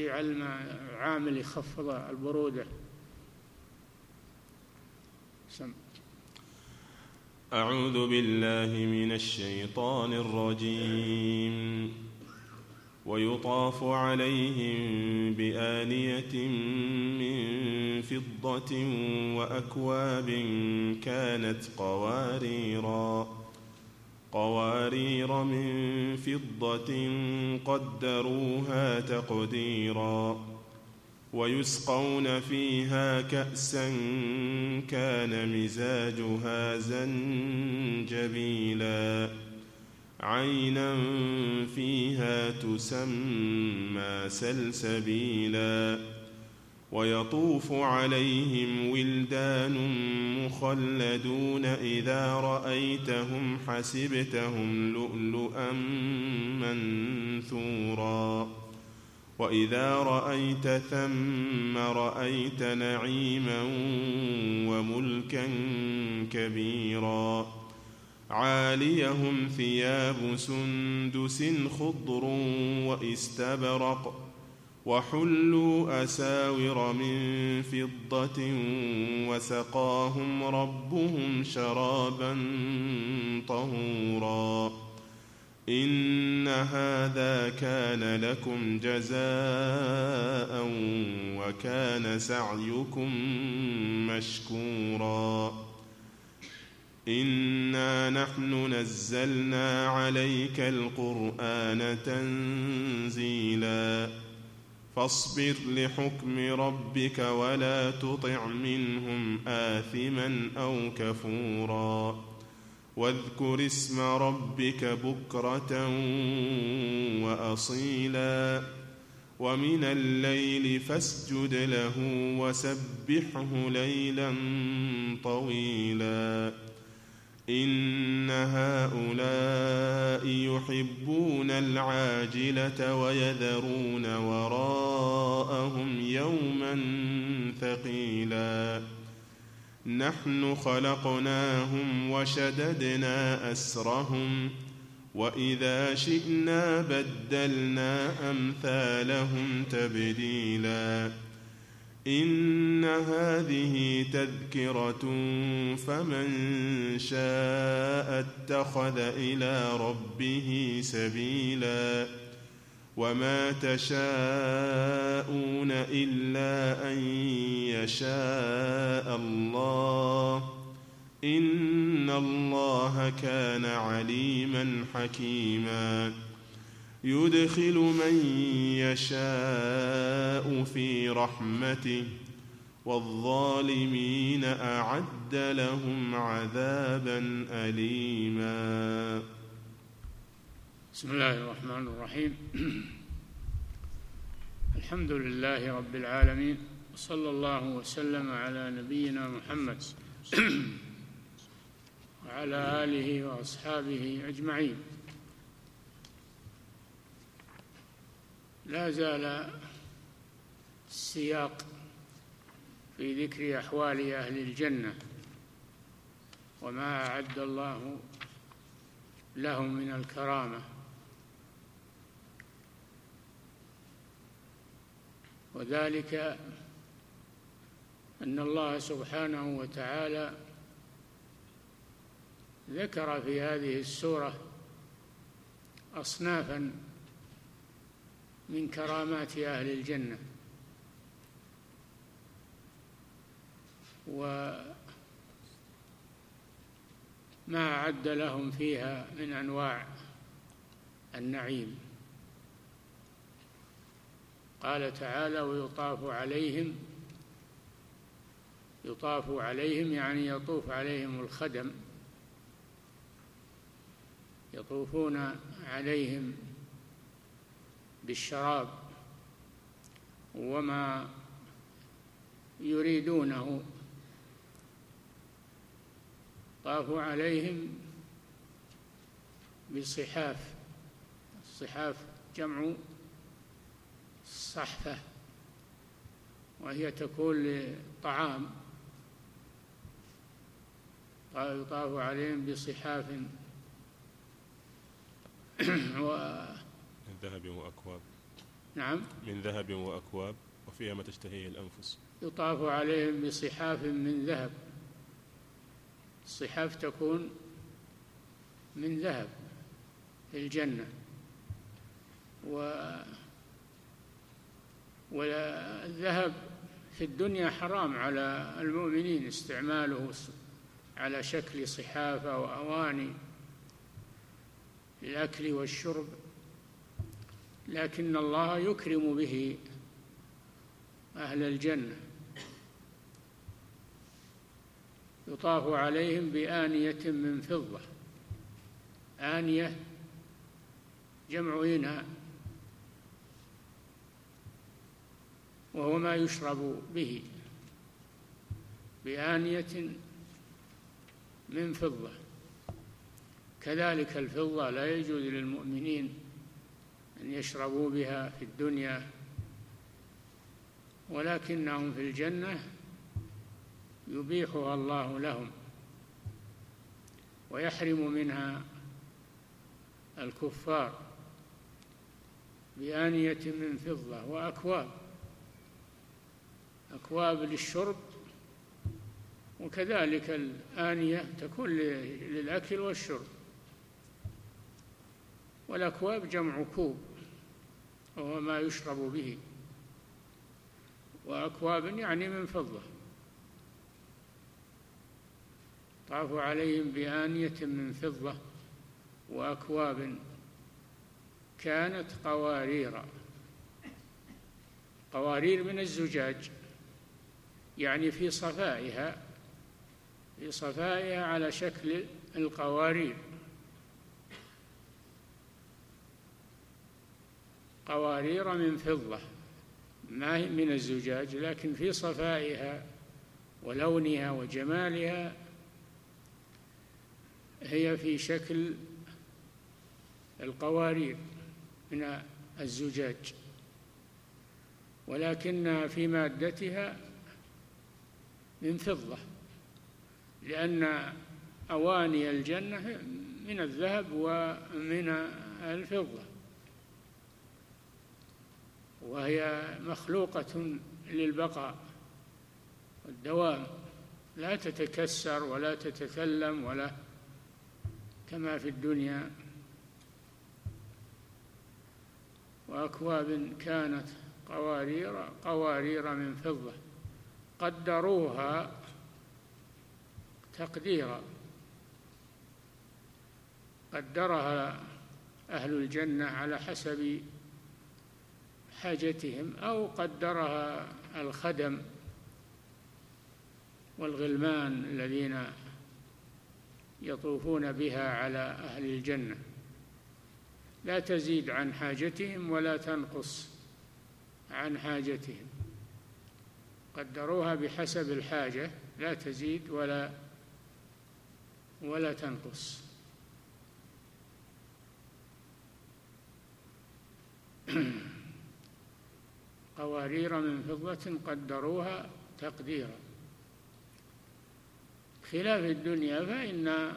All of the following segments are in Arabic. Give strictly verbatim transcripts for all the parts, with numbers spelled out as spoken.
يجعل عامل يخفض البرودة. سم. أعوذ بالله من الشيطان الرجيم. ويطاف عليهم بآنية من فضة وأكواب كانت قواريرا قوارير من فضة قدروها تقديرا ويسقون فيها كأسا كان مزاجها زنجبيلا عينا فيها تسمى سلسبيلا ويطوف عليهم ولدان مخلدون إذا رأيتهم حسبتهم لؤلؤا منثورا وإذا رأيت ثم رأيت نعيما وملكا كبيرا عاليهم ثياب سندس خضر واستبرق وحلوا أساور من فضة وسقاهم ربهم شرابا طهورا إن هذا كان لكم جزاء وكان سعيكم مشكورا إنا نحن نزلنا عليك القرآن تنزيلا فاصبر لحكم ربك ولا تطع منهم آثما أو كفورا واذكر اسم ربك بكرة وأصيلا ومن الليل فاسجد له وسبحه ليلا طويلا إن هؤلاء يحبون العاجلة ويذرون وراءهم يوما ثقيلا نحن خلقناهم وشددنا أسرهم وإذا شئنا بدلنا أمثالهم تبديلا إن هذه تذكرة فمن شاء اتخذ إلى ربه سبيلا وما تشاءون إلا أن يشاء الله إن الله كان عليما حكيما يدخل من يشاء في رحمته والظالمين أعد لهم عذابا أليما. بسم الله الرحمن الرحيم. الحمد لله رب العالمين وصلى الله وسلم على نبينا محمد وعلى آله وأصحابه أجمعين. لا زال السياق في ذكر أحوال أهل الجنة وما أعد الله لهم من الكرامة، وذلك أن الله سبحانه وتعالى ذكر في هذه السورة أصنافا من كرامات أهل الجنة، وما أعد لهم فيها من أنواع النعيم. قال تعالى: ويطاف عليهم، يطاف عليهم يعني يطوف عليهم الخدم، يطوفون عليهم بالشراب وما يريدونه. طافوا عليهم بصحاف، الصحاف جمع صحفة، وهي تكون للطعام. يطاف عليهم بصحاف الذهب وأكواب نعم. من ذهب وأكواب وفيها ما تشتهيه الأنفس. يطاف عليهم بصحاف من ذهب، الصحاف تكون من ذهب في الجنة، والذهب في الدنيا حرام على المؤمنين استعماله على شكل صحاف أو أواني للأكل والشرب، لكن الله يكرم به أهل الجنة. يطاف عليهم بآنية من فضة، آنية جمع إناء، وهو ما يشرب به، بآنية من فضة. كذلك الفضة لا يجوز للمؤمنين أن يشربوا بها في الدنيا، ولكنهم في الجنة يبيحها الله لهم ويحرم منها الكفار، بآنية من فضة وأكواب، أكواب للشرب، وكذلك الآنية تكون للأكل والشرب، والأكواب جمع كوب وهو ما يشرب به، وأكواب يعني من فضة. طاف عليهم بآنية من فضة وأكواب كانت قوارير، قوارير من الزجاج، يعني في صفائها، في صفائها على شكل القوارير، قوارير من فضة، ما هي من الزجاج، لكن في صفائها ولونها وجمالها هي في شكل القوارير من الزجاج، ولكنها في مادتها من فضة، لأن أواني الجنة من الذهب ومن الفضة، وهي مخلوقة للبقاء والدوام، لا تتكسر ولا تتكلم ولا كما في الدنيا. وأكواب كانت قوارير قوارير من فضة قدروها تقديرا، قدرها أهل الجنة على حسب حاجتهم، أو قدرها الخدم والغلمان الذين يطوفون بها على أهل الجنة، لا تزيد عن حاجتهم ولا تنقص عن حاجتهم، قدروها بحسب الحاجة، لا تزيد ولا ولا تنقص. قوارير من فضة قدروها تقديرا. خلاف الدنيا فإن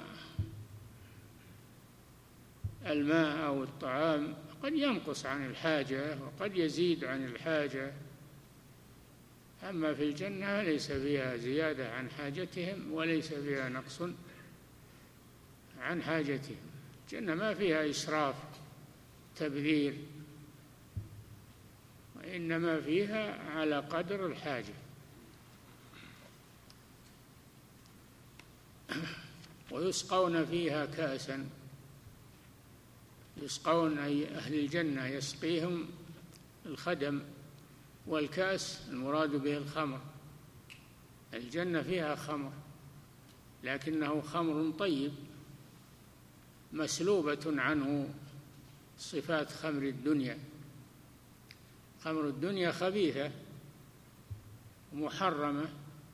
الماء أو الطعام قد ينقص عن الحاجة وقد يزيد عن الحاجة، أما في الجنة ليس فيها زيادة عن حاجتهم وليس فيها نقص عن حاجتهم. الجنة ما فيها إسراف تبذير، وإنما فيها على قدر الحاجة. ويسقون فيها كأسا، يسقون أي أهل الجنة يسقيهم الخدم، والكأس المراد به الخمر، الجنة فيها خمر لكنه خمر طيب مسلوبة عنه صفات خمر الدنيا. خمر الدنيا خبيثة ومحرمة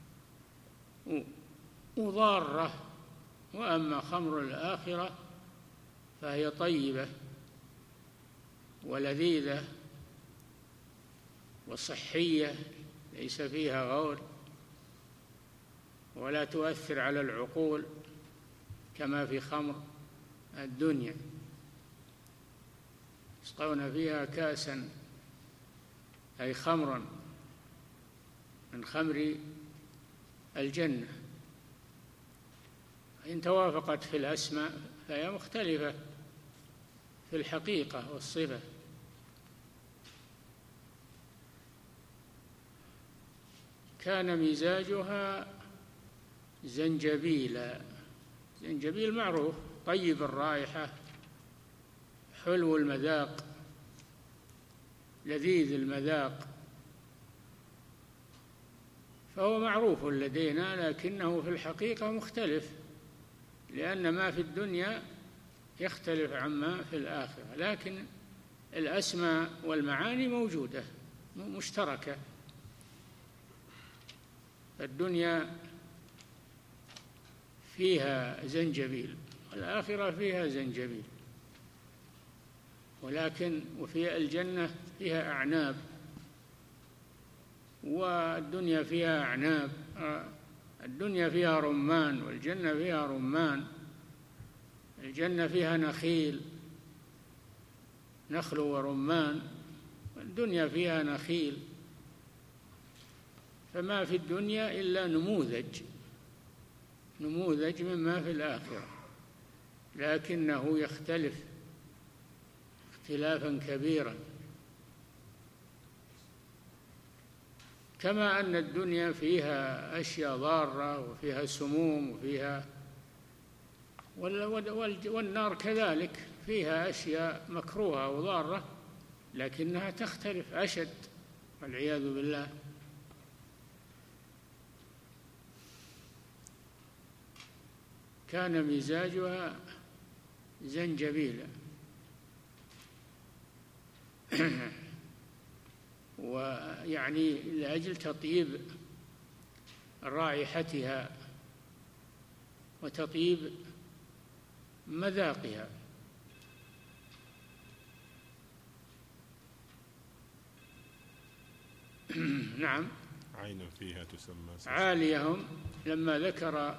وضارة، وأما خمر الآخرة فهي طيبة ولذيذة وصحية، ليس فيها غور ولا تؤثر على العقول كما في خمر الدنيا. يسقون فيها كأسا أي خمرا من خمر الجنة. إن توافقت في الأسماء فهي مختلفة في الحقيقة والصفة. كان مزاجها زنجبيلا. زنجبيل معروف، طيب الرائحة، حلو المذاق، لذيذ المذاق، فهو معروف لدينا، لكنه في الحقيقة مختلف، لأن ما في الدنيا يختلف عما في الآخرة، لكن الأسماء والمعاني موجودة مشتركة. الدنيا فيها زنجبيل والآخرة فيها زنجبيل، ولكن وفي الجنة فيها أعناب، والدنيا فيها أعناب. الدنيا فيها رمان والجنة فيها رمان. الجنة فيها نخيل، نخل ورمان، والدنيا فيها نخيل. فما في الدنيا إلا نموذج نموذج مما في الآخرة، لكنه يختلف اختلافا كبيرا. كما أن الدنيا فيها أشياء ضارة وفيها سموم وفيها، والنار كذلك فيها أشياء مكروهة وضارة، لكنها تختلف أشد والعياذ بالله. كان مزاجها زنجبيلا. ويعني لأجل تطيب رائحتها وتطيب مذاقها. نعم. عين فيها تسمى. عاليهم لما ذكر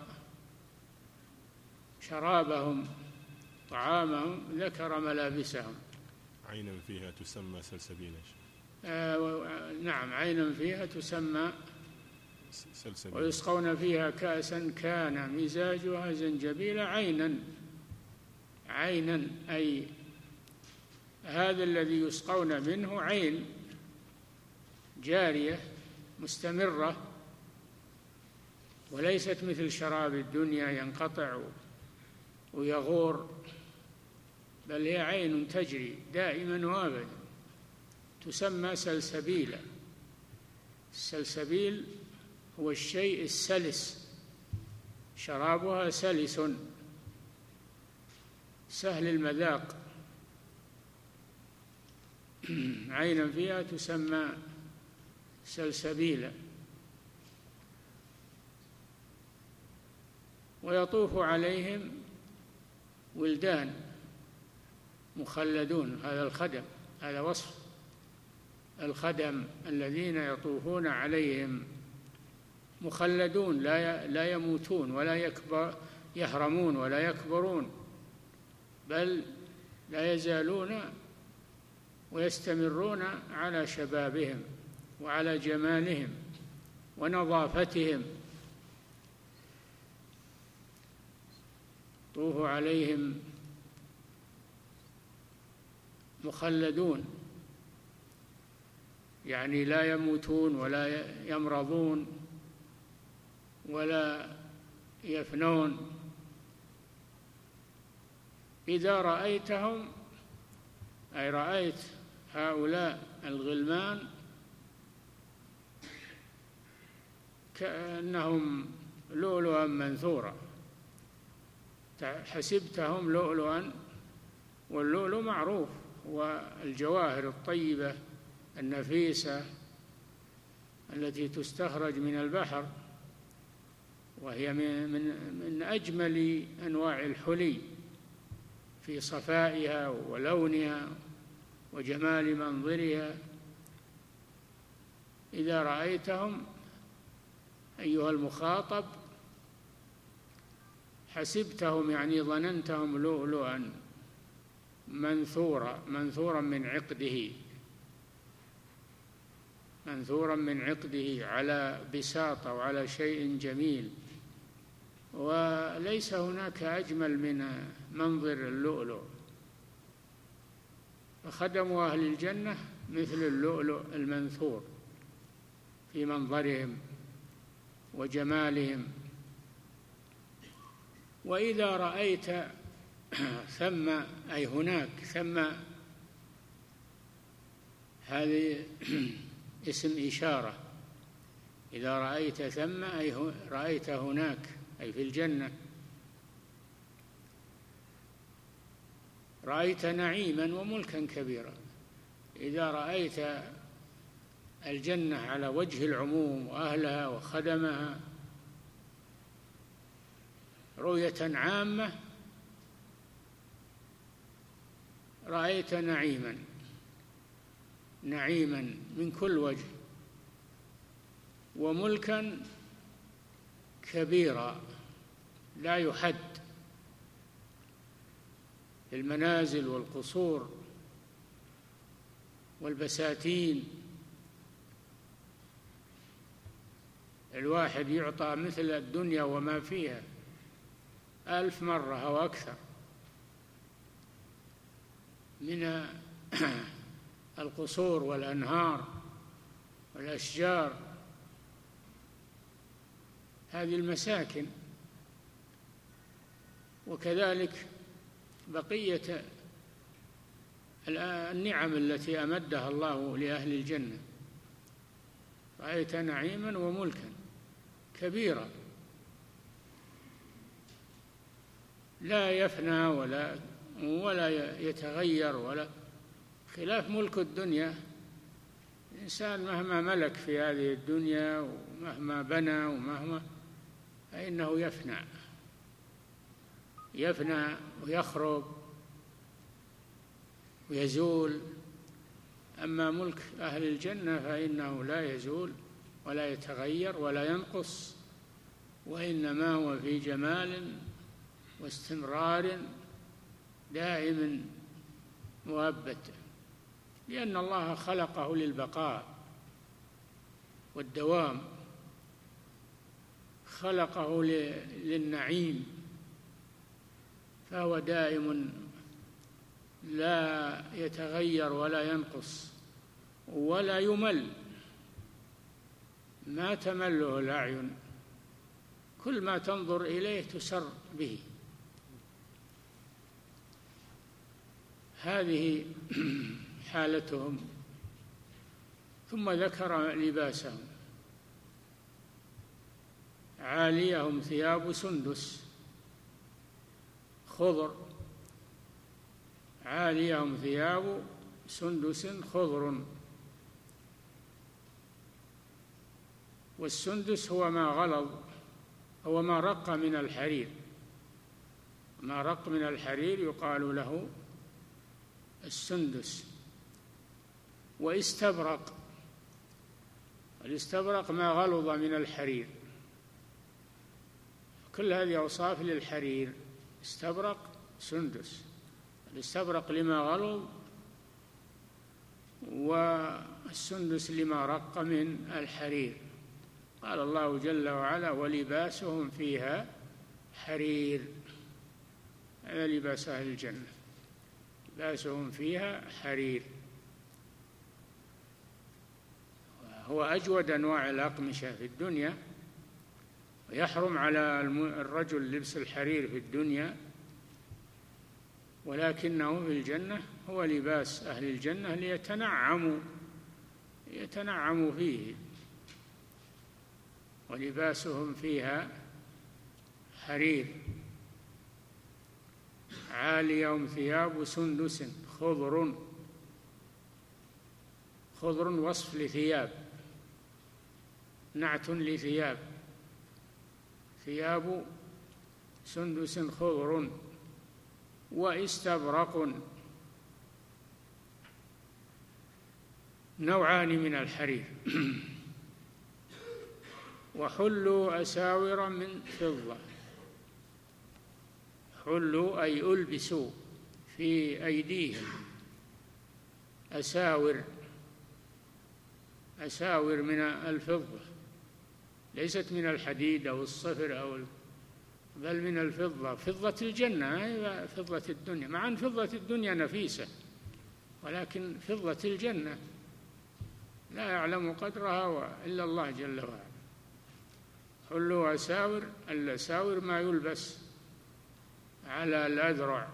شرابهم طعامهم ذكر ملابسهم. عين فيها تسمى سلسبيلا. آه نعم، عين فيها تسمى سلسبيلا. ويسقون فيها كأسا كان مزاجها زنجبيلا. عينا عينا أي هذا الذي يسقون منه عين جارية مستمرة، وليست مثل شراب الدنيا ينقطع ويغور، بل هي عين تجري دائما وابدا، تسمى سلسبيلا. السلسبيل هو الشيء السلس، شرابها سلس سهل المذاق. عينا فيها تسمى سلسبيلا. ويطوف عليهم ولدان مخلدون. هذا الخدم، هذا وصف الخدم الذين يطوفون عليهم مخلدون، لا لا يموتون ولا يكبر يهرمون ولا يكبرون، بل لا يزالون ويستمرون على شبابهم وعلى جمالهم ونظافتهم. طوف عليهم مخلدون، يعني لا يموتون ولا يمرضون ولا يفنون. إذا رأيتهم أي رأيت هؤلاء الغلمان كأنهم لؤلؤا منثورا، حسبتهم لؤلؤا، واللؤلؤ معروف والجواهر الطيبة النفيسة التي تستخرج من البحر، وهي من, من, من أجمل أنواع الحلي في صفائها ولونها وجمال منظرها. إذا رأيتهم أيها المخاطب حسبتهم يعني ظننتهم لؤلؤا منثورا، منثورا من عقده، منثورا من عقده على بساط أو على شيء جميل، وليس هناك أجمل من منظر اللؤلؤ. فخدم أهل الجنة مثل اللؤلؤ المنثور في منظرهم وجمالهم. وإذا رأيت ثم أي هناك، ثم هذه اسم إشارة، إذا رأيت ثم أي رأيت هناك أي في الجنة، رأيت نعيما وملكا كبيرا. إذا رأيت الجنة على وجه العموم وأهلها وخدمها رؤية عامة رأيت نعيما نعيما من كل وجه، وملكا كبيرا لا يحد في المنازل والقصور والبساتين. الواحد يعطى مثل الدنيا وما فيها ألف مرة أو أكثر من القصور والأنهار والأشجار. هذه المساكن، وكذلك بقية النعم التي أمدها الله لأهل الجنة. رأيت نعيما وملكا كبيرا لا يفنى ولا ولا يتغير، ولا خلاف ملك الدنيا. الإنسان مهما ملك في هذه الدنيا ومهما بنى ومهما فإنه يفنى يفنى ويخرب ويزول. أما ملك أهل الجنة فإنه لا يزول ولا يتغير ولا ينقص، وإنما هو في جمال واستمرار دائم مؤبد، لأن الله خلقه للبقاء والدوام، خلقه للنعيم، فهو دائم لا يتغير ولا ينقص ولا يمل، ما تمله الأعين، كل ما تنظر إليه تسر به. هذه حالتهم. ثم ذكر لباسهم: عاليهم ثياب سندس خضر، عاليهم ثياب سندس خضر. والسندس هو ما غلظ، هو ما رق من الحرير، ما رق من الحرير يقال له السندس. واستبرق، الاستبرق ما غلظ من الحرير. كل هذه أوصاف للحرير: استبرق، سندس. الاستبرق لما غلظ، والسندس لما رق من الحرير. قال الله جل وعلا: ولباسهم فيها حرير. هذا لباس أهل الجنة، لباسهم فيها حرير. هو أجود أنواع الأقمشة في الدنيا، ويحرم على الرجل لبس الحرير في الدنيا، ولكنه في الجنة هو لباس أهل الجنة ليتنعموا يتنعموا فيه. ولباسهم فيها حرير. عاليهم ثياب سندس خضر. خضر وصف لثياب، نعت لثياب. ثياب سندس خضر. واستبرق، نوعان من الحرير. وحلوا أساور من فضة. حلوا أي ألبسوا في أيديهم أساور، أساور من الفضة، ليست من الحديد أو الصفر أو بل من الفضة، فضة الجنة، فضة الدنيا، مع أن فضة الدنيا نفيسة، ولكن فضة الجنة لا يعلم قدرها إلا الله جل وعلا. حلوا أساور، الأساور ما يلبس على الأذرع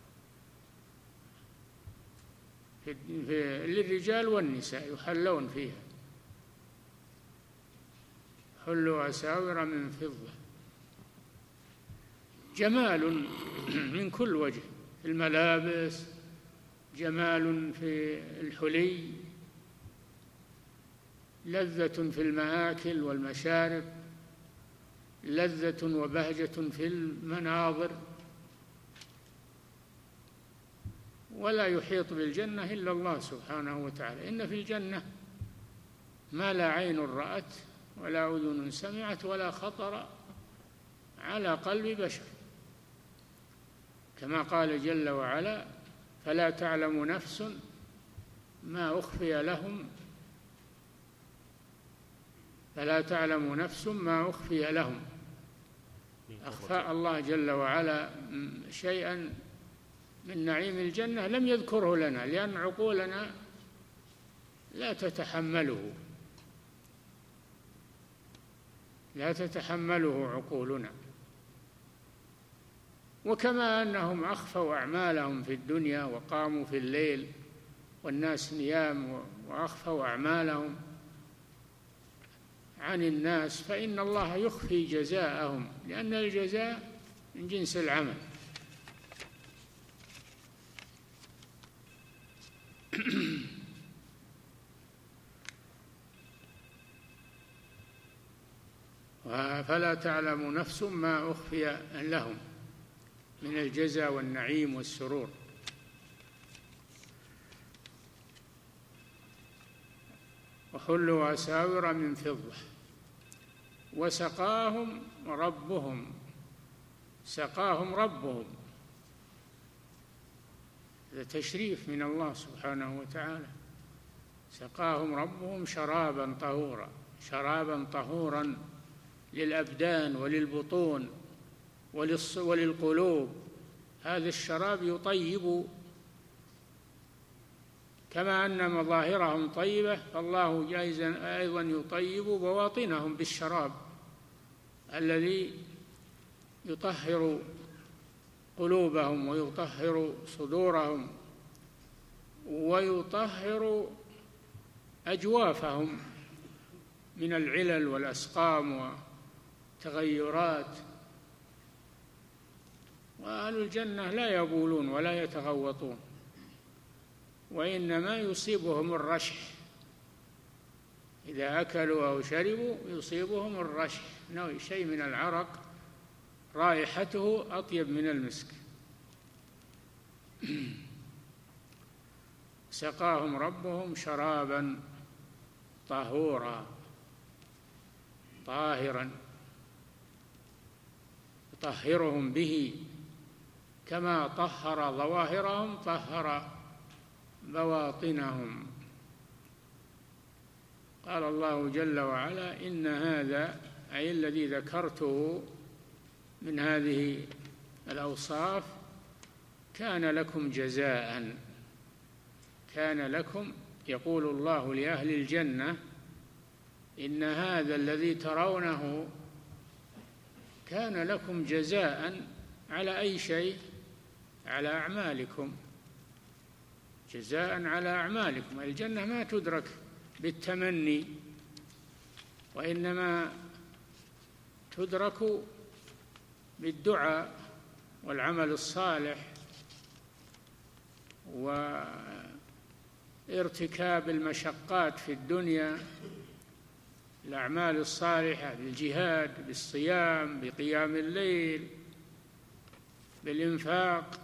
للرجال والنساء يحلون فيها. حلوا أساور من فضة، جمال من كل وجه، في الملابس، جمال في الحلي، لذة في المآكل والمشارب، لذة وبهجة في المناظر. ولا يحيط بالجنة إلا الله سبحانه وتعالى. إن في الجنة ما لا عين رأت ولا أذن سمعت ولا خطر على قلب بشر، كما قال جل وعلا: فلا تعلم نفس ما أخفي لهم فلا تعلم نفس ما أخفي لهم. أخفى الله جل وعلا شيئا من نعيم الجنة لم يذكره لنا، لأن عقولنا لا تتحمله لا تتحمله عقولنا. وكما أنهم أخفوا أعمالهم في الدنيا وقاموا في الليل والناس نيام وأخفوا أعمالهم عن الناس، فإن الله يخفي جزاءهم، لأن الجزاء من جنس العمل. فلا تعلم نفس ما أخفي لهم من الجزاء والنعيم والسرور. وحلوا أساور من فضة وسقاهم ربهم سقاهم ربهم هذا تشريف من الله سبحانه وتعالى. سقاهم ربهم شرابا طهورا، شرابا طهورا للأبدان وللبطون وللقلوب. هذا الشراب يطيب، كما أن مظاهرهم طيبة فالله جائز أيضا يطيب بواطنهم بالشراب الذي يطهر قلوبهم ويطهر صدورهم ويطهر أجوافهم من العلل والأسقام والتغيرات. وأهل الجنة لا يبولون ولا يتغوطون، وإنما يصيبهم الرشح، إذا أكلوا أو شربوا يصيبهم الرشح، نوع شيء من العرق رائحته أطيب من المسك. سقاهم ربهم شرابا طهورا طاهرا يطهرهم به، كما طهر ظواهرهم طهر بواطنهم. قال الله جل وعلا: إن هذا، أي الذي ذكرته من هذه الأوصاف، كان لكم جزاء. كان لكم، يقول الله لأهل الجنة: إن هذا الذي ترونه كان لكم جزاء على أي شيء؟ على أعمالكم، جزاء على أعمالكم. الجنة ما تدرك بالتمني، وإنما تدرك بالدعاء والعمل الصالح وارتكاب المشقات في الدنيا، الأعمال الصالحة بالجهاد، بالصيام، بقيام الليل، بالإنفاق.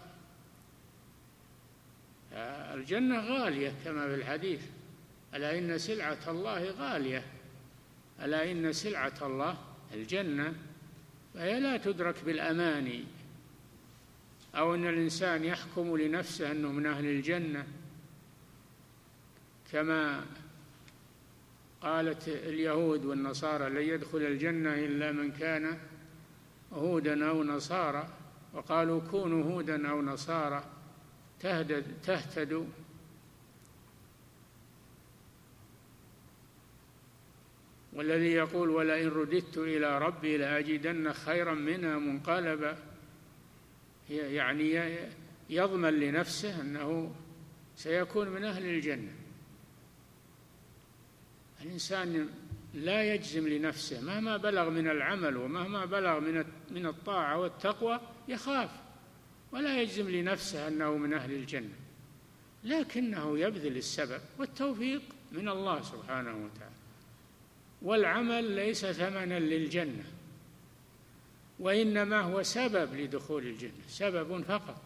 الجنة غالية كما في الحديث: ألا إن سلعة الله غالية. ألا إن سلعة الله الجنة، فهي لا تدرك بالأماني، أو أن الإنسان يحكم لنفسه أنه من أهل الجنة، كما قالت اليهود والنصارى لن يدخل الجنة إلا من كان هودا أو نصارى، وقالوا كونوا هودا أو نصارى تهتدوا. والذي يقول ولئن رددت إلى ربي لأجدن خيرا منها منقلبا، يعني يضمن لنفسه أنه سيكون من أهل الجنة. الإنسان لا يجزم لنفسه مهما بلغ من العمل ومهما بلغ من من الطاعة والتقوى، يخاف ولا يجزم لنفسه أنه من أهل الجنة، لكنه يبذل السبب، والتوفيق من الله سبحانه وتعالى. والعمل ليس ثمنا للجنة، وإنما هو سبب لدخول الجنة، سبب فقط.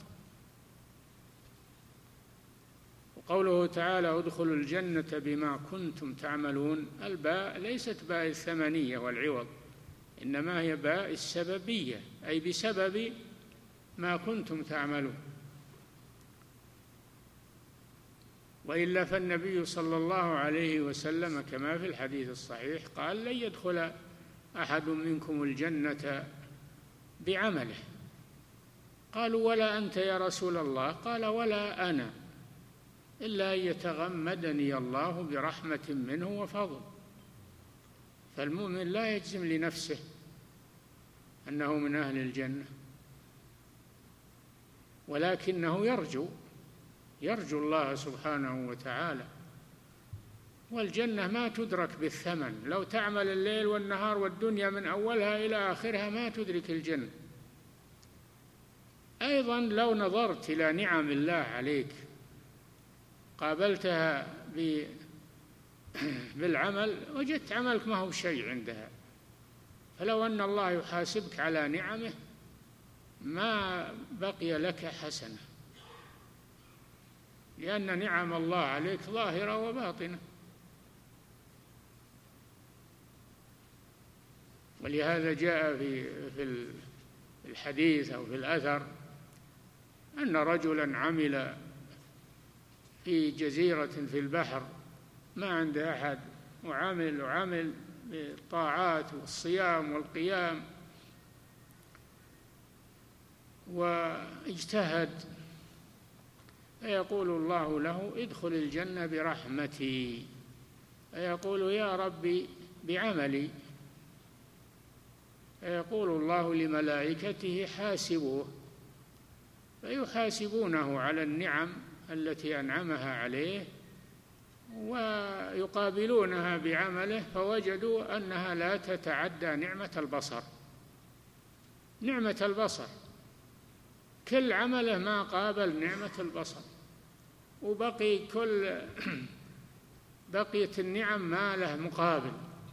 وقوله تعالى ادخلوا الجنة بما كنتم تعملون، الباء ليست باء الثمنية والعوض، إنما هي باء السببية، أي بسبب ما كنتم تعملون. وإلا فالنبي صلى الله عليه وسلم كما في الحديث الصحيح قال لن يدخل أحد منكم الجنة بعمله. قالوا ولا أنت يا رسول الله؟ قال ولا أنا، إلا أن يتغمدني الله برحمة منه وفضل. فالمؤمن لا يجزم لنفسه أنه من أهل الجنة، ولكنه يرجو يرجو الله سبحانه وتعالى. والجنة ما تدرك بالثمن، لو تعمل الليل والنهار والدنيا من أولها إلى آخرها ما تدرك الجنة. أيضا لو نظرت إلى نعم الله عليك قابلتها بالعمل وجدت عملك ما هو شيء عندها، فلو أن الله يحاسبك على نعمه ما بقي لك حسنة، لأن نعم الله عليك ظاهرة وباطنة. ولهذا جاء في في الحديث أو في الأثر أن رجلا عمل في جزيرة في البحر ما عنده أحد، وعمل وعمل بالطاعات والصيام والقيام واجتهد، فيقول الله له ادخل الجنة برحمتي، فيقول يا ربي بعملي، فيقول الله لملائكته حاسبوه، فيحاسبونه على النعم التي أنعمها عليه ويقابلونها بعمله، فوجدوا أنها لا تتعدى نعمة البصر. نعمة البصر كل عمله ما قابل نعمة البصر، وبقي كل بقيت النعم ما له مقابل،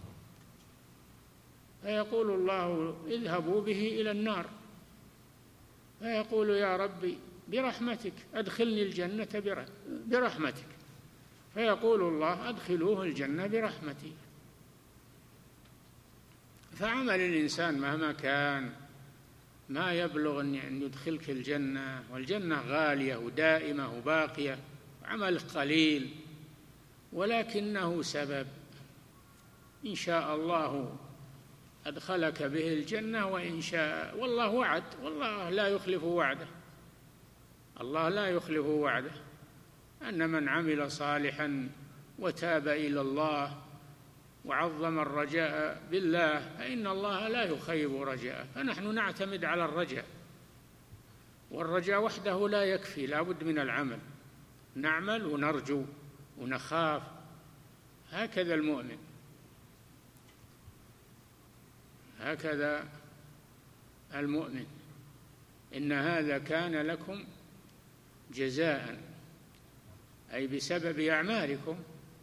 فيقول الله اذهبوا به إلى النار، فيقول يا ربي برحمتك أدخلني الجنة برحمتك، فيقول الله أدخلوه الجنة برحمتي. فعمل الإنسان مهما كان ما يبلغ أن يدخلك الجنة، والجنة غالية ودائمة وباقية، عمل قليل ولكنه سبب، إن شاء الله أدخلك به الجنة وإن شاء، والله وعد، والله لا يخلف وعده، الله لا يخلف وعده، أن من عمل صالحا وتاب إلى الله وعظم الرجاء بالله فإن الله لا يخيب رجاءه. فنحن نعتمد على الرجاء، والرجاء وحده لا يكفي، لا بد من العمل، نعمل ونرجو ونخاف، هكذا المؤمن، هكذا المؤمن. إن هذا كان لكم جزاء، أي بسبب أعمالكم،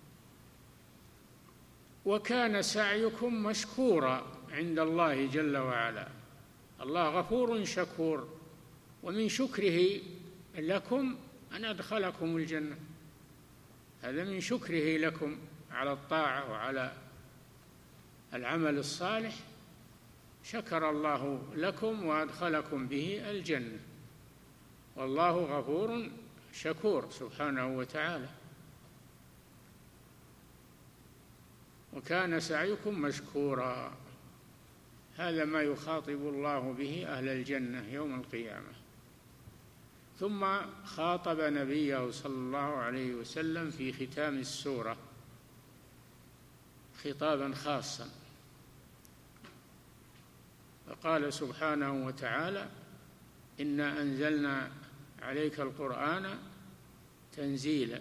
وكان سعيكم مشكورا عند الله جل وعلا. الله غفور شكور، ومن شكره لكم أن أدخلكم الجنة، هذا من شكره لكم على الطاعة وعلى العمل الصالح، شكر الله لكم وأدخلكم به الجنة، والله غفور شكور سبحانه وتعالى. وكان سعيكم مشكورا. هذا ما يخاطب الله به أهل الجنة يوم القيامة. ثم خاطب نبيه صلى الله عليه وسلم في ختام السورة خطابا خاصا، فقال سبحانه وتعالى: إنا أنزلنا عليك القرآن تنزيلا.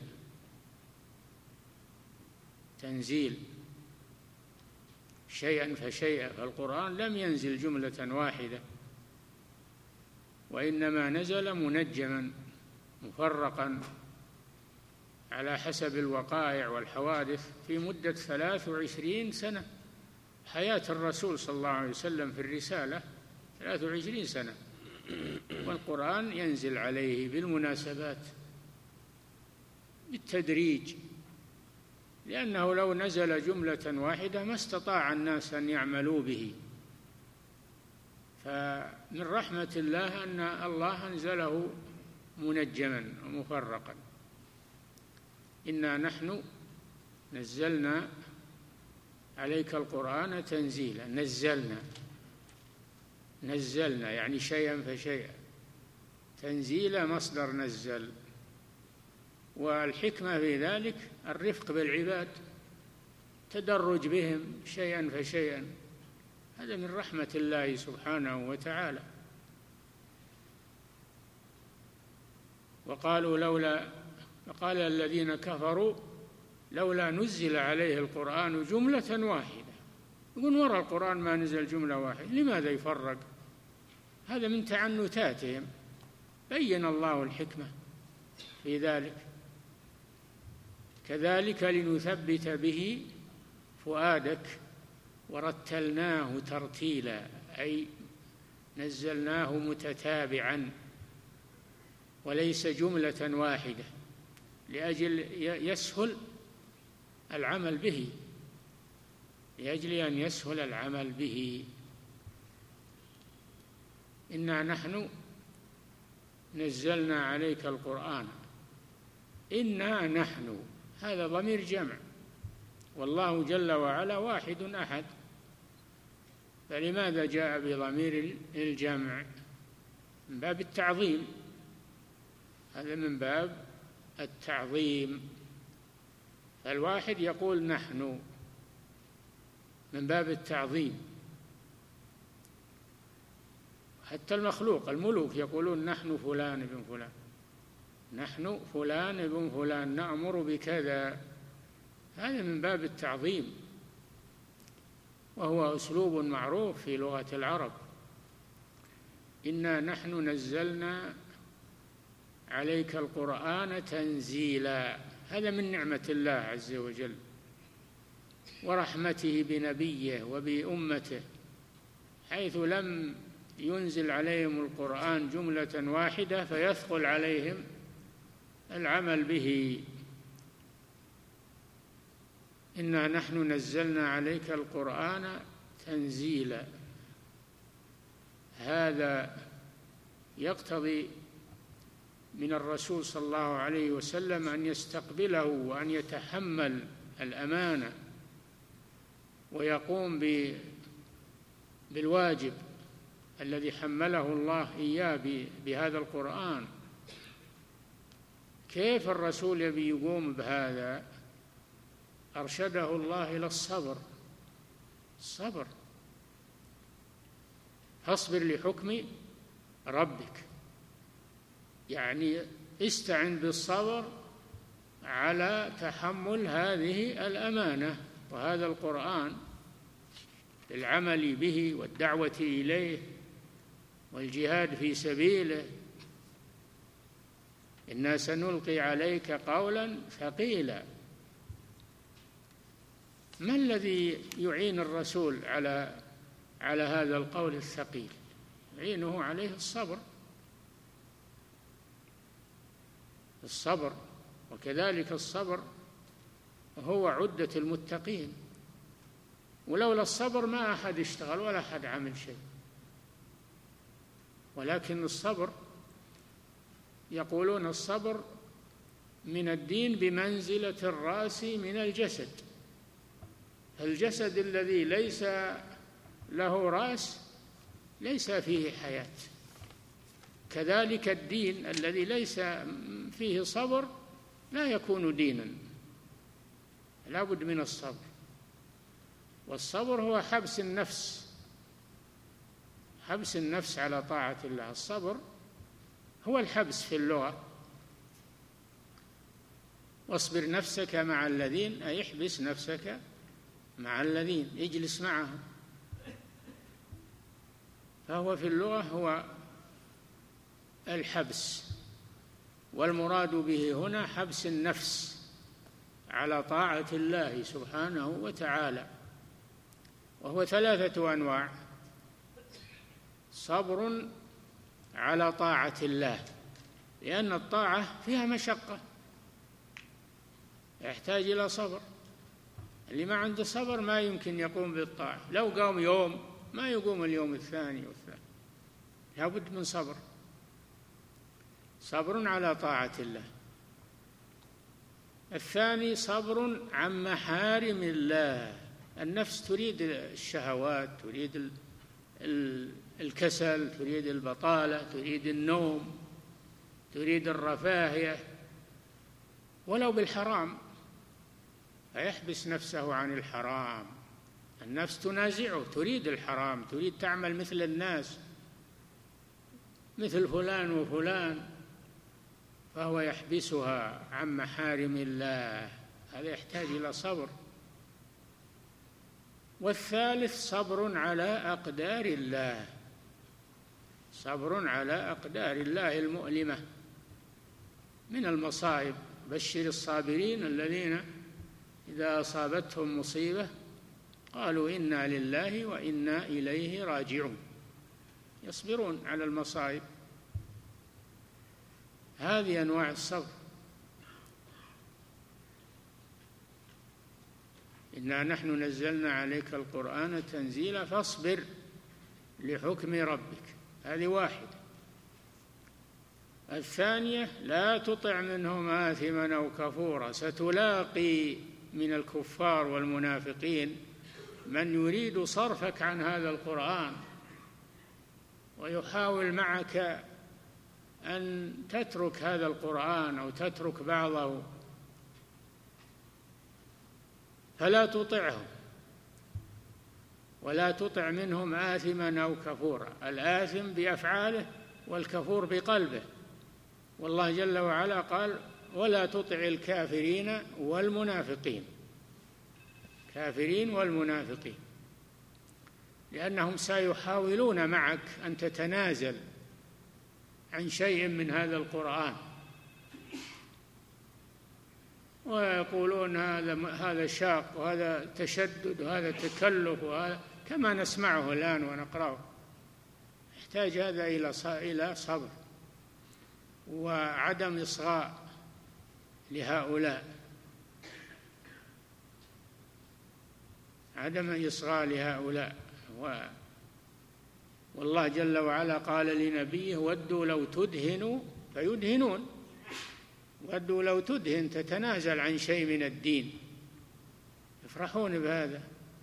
تنزيل شيئا فشيئا، فالقرآن لم ينزل جملة واحدة، وإنما نزل منجما مفرقا على حسب الوقائع والحوادث في مدة ثلاث وعشرين سنة. حياة الرسول صلى الله عليه وسلم في الرسالة ثلاث وعشرين سنة، والقرآن ينزل عليه بالمناسبات بالتدريج، لأنه لو نزل جملة واحدة ما استطاع الناس أن يعملوا به. فمن رحمة الله أن الله أنزله منجما ومفرقا. إنا نحن نزلنا عليك القرآن تنزيلا. نزلنا نزلنا يعني شيئا فشيئا. تنزيل مصدر نزل، والحكمة في ذلك الرفق بالعباد، تدرج بهم شيئا فشيئا. هذا من رحمة الله سبحانه وتعالى. وقالوا لولا فقال الذين كفروا لولا نزل عليه القرآن جملة واحدة. يقول وراء القرآن ما نزل جملة واحدة، لماذا يفرق؟ هذا من تعنتاتهم. بين الله الحكمة في ذلك. كذلك لنثبت به فؤادك ورتلناه ترتيلا، أي نزلناه متتابعا وليس جملة واحدة، لأجل يسهل العمل به، لأجل أن يسهل العمل به. إنا نحن نزلنا عليك القرآن. إنا نحن هذا ضمير جمع، والله جل وعلا واحد أحد، فلماذا جاء بضمير الجمع؟ من باب التعظيم. هذا من باب التعظيم. فالواحد يقول نحن من باب التعظيم. حتى المخلوق الملوك يقولون نحن فلان ابن فلان، نحن فلان ابن فلان نأمر بكذا. هذا من باب التعظيم، وهو أسلوب معروف في لغة العرب. إنا نحن نزلنا عليك القرآن تنزيلا. هذا من نعمة الله عز وجل ورحمته بنبيه وبأمته، حيث لم ينزل عليهم القرآن جملة واحدة فيثقل عليهم العمل به. إنا نحن نزلنا عليك القرآن تنزيلا. هذا يقتضي من الرسول صلى الله عليه وسلم أن يستقبله وأن يتحمل الأمانة ويقوم بالواجب الذي حمله الله إياه بهذا القرآن. كيف الرسول يبي يقوم بهذا؟ أرشده الله إلى الصبر. الصبر، فاصبر لحكم ربك، يعني استعن بالصبر على تحمل هذه الأمانة وهذا القرآن، للعمل به والدعوة إليه والجهاد في سبيله. إنا سنلقي عليك قولا ثقيلا. ما الذي يعين الرسول على على هذا القول الثقيل؟ يعينه عليه الصبر. الصبر، وكذلك الصبر هو عدة المتقين، ولولا الصبر ما أحد اشتغل ولا أحد عمل شيء. ولكن الصبر يقولون الصبر من الدين بمنزلة الرأس من الجسد، الجسد الذي ليس له رأس ليس فيه حياة، كذلك الدين الذي ليس فيه صبر لا يكون دينا، لا بد من الصبر. والصبر هو حبس النفس، حبس النفس على طاعة الله. الصبر هو الحبس في اللغة. واصبر نفسك مع الذين، أي احبس نفسك مع الذين، اجلس معهم. فهو في اللغة هو الحبس، والمراد به هنا حبس النفس على طاعة الله سبحانه وتعالى. وهو ثلاثة أنواع: صبر على طاعة الله، لأن الطاعة فيها مشقة يحتاج إلى صبر. اللي ما عنده صبر ما يمكن يقوم بالطاعة، لو قام يوم ما يقوم اليوم الثاني والثالث، لا بد من صبر. صبر على طاعة الله. الثاني صبر عن محارم الله. النفس تريد الشهوات، تريد الكسل، تريد البطالة، تريد النوم، تريد الرفاهية ولو بالحرام، فيحبس نفسه عن الحرام. النفس تنازعه، تريد الحرام، تريد تعمل مثل الناس، مثل فلان وفلان، فهو يحبسها عن محارم الله. هذا يحتاج إلى صبر. والثالث صبر على أقدار الله، صبر على أقدار الله المؤلمة من المصائب. بشر الصابرين الذين إذا أصابتهم مصيبة قالوا إنا لله وإنا إليه راجعون، يصبرون على المصائب. هذه أنواع الصبر. إنا نحن نزلنا عليك القرآن تنزيلا فاصبر لحكم ربك، هذه واحدة. الثانية لا تطع منهم آثما أو كفورا، ستلاقي من الكفار والمنافقين من يريد صرفك عن هذا القرآن ويحاول معك أن تترك هذا القرآن أو تترك بعضه، فلا تطعهم ولا تطع منهم آثما أو كفورا. الآثم بأفعاله والكفور بقلبه. والله جل وعلا قال ولا تطع الكافرين والمنافقين، كافرين والمنافقين، لأنهم سيحاولون معك أن تتنازل عن شيء من هذا القرآن، ويقولون هذا هذا شاق وهذا تشدد وهذا تكلف، وهذا كما نسمعه الآن ونقرأه. يحتاج هذا إلى صبر وعدم إصغاء لهؤلاء، عدم إصغاء لهؤلاء. والله جل وعلا قال لنبيه ودوا لو تدهنوا فيدهنون، ودوا لو تدهن تتنازل عن شيء من الدين، يفرحون بهذا.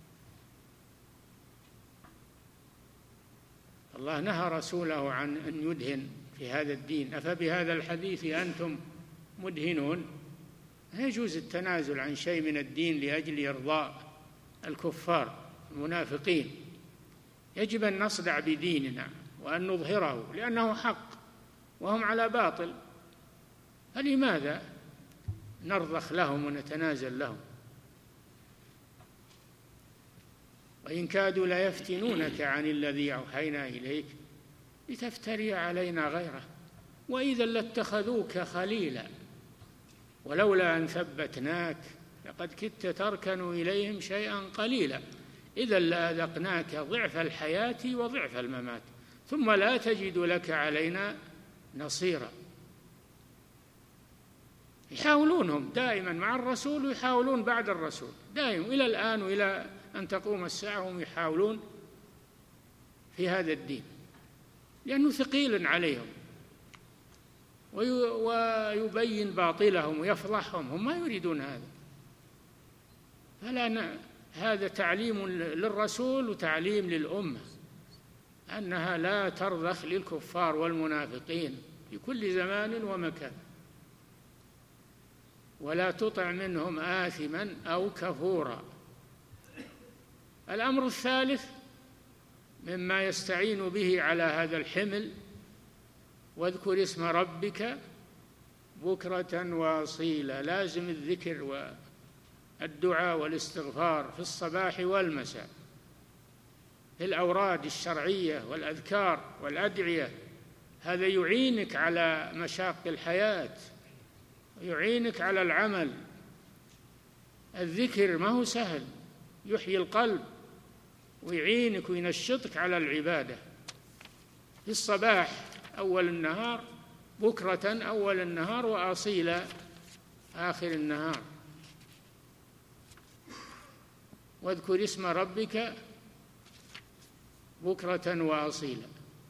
الله نهى رسوله عن أن يدهن في هذا الدين. أفبهذا الحديث أنتم مدهنون؟ لا يجوز التنازل عن شيء من الدين لأجل إرضاء الكفار المنافقين. يجب أن نصدع بديننا وأن نظهره لأنه حق وهم على باطل، فلماذا نرضخ لهم ونتنازل لهم؟ وإن كادوا ليفتنونك عن الذي أوحينا إليك لتفتري علينا غيره وإذا لاتخذوك خليلا ولولا أن ثبتناك لقد كدت تركن إليهم شيئا قليلا إذا لأذقناك ضعف الحياة وضعف الممات ثم لا تجد لك علينا نصيرا. يحاولونهم دائما مع الرسول ويحاولون بعد الرسول، دائما إلى الآن وإلى أن تقوم الساعة هم يحاولون في هذا الدين لأنه ثقيل عليهم ويبين باطلهم ويفضحهم، هم ما يريدون هذا. فلا هذا تعليم للرسول وتعليم للأمة أنها لا ترضخ للكفار والمنافقين في كل زمان ومكان، ولا تطع منهم آثما أو كفورا. الأمر الثالث مما يستعين به على هذا الحمل: واذكر اسم ربك بكرة وأصيلا. لازم الذكر والدعاء والاستغفار في الصباح والمساء، في الأوراد الشرعية والأذكار والأدعية. هذا يعينك على مشاق الحياة، يعينك على العمل. الذكر ما هو سهل، يحيي القلب ويعينك وينشطك على العبادة في الصباح أول النهار، بكرة أول النهار، وأصيلا آخر النهار. واذكر اسم ربك بكرة وأصيلا.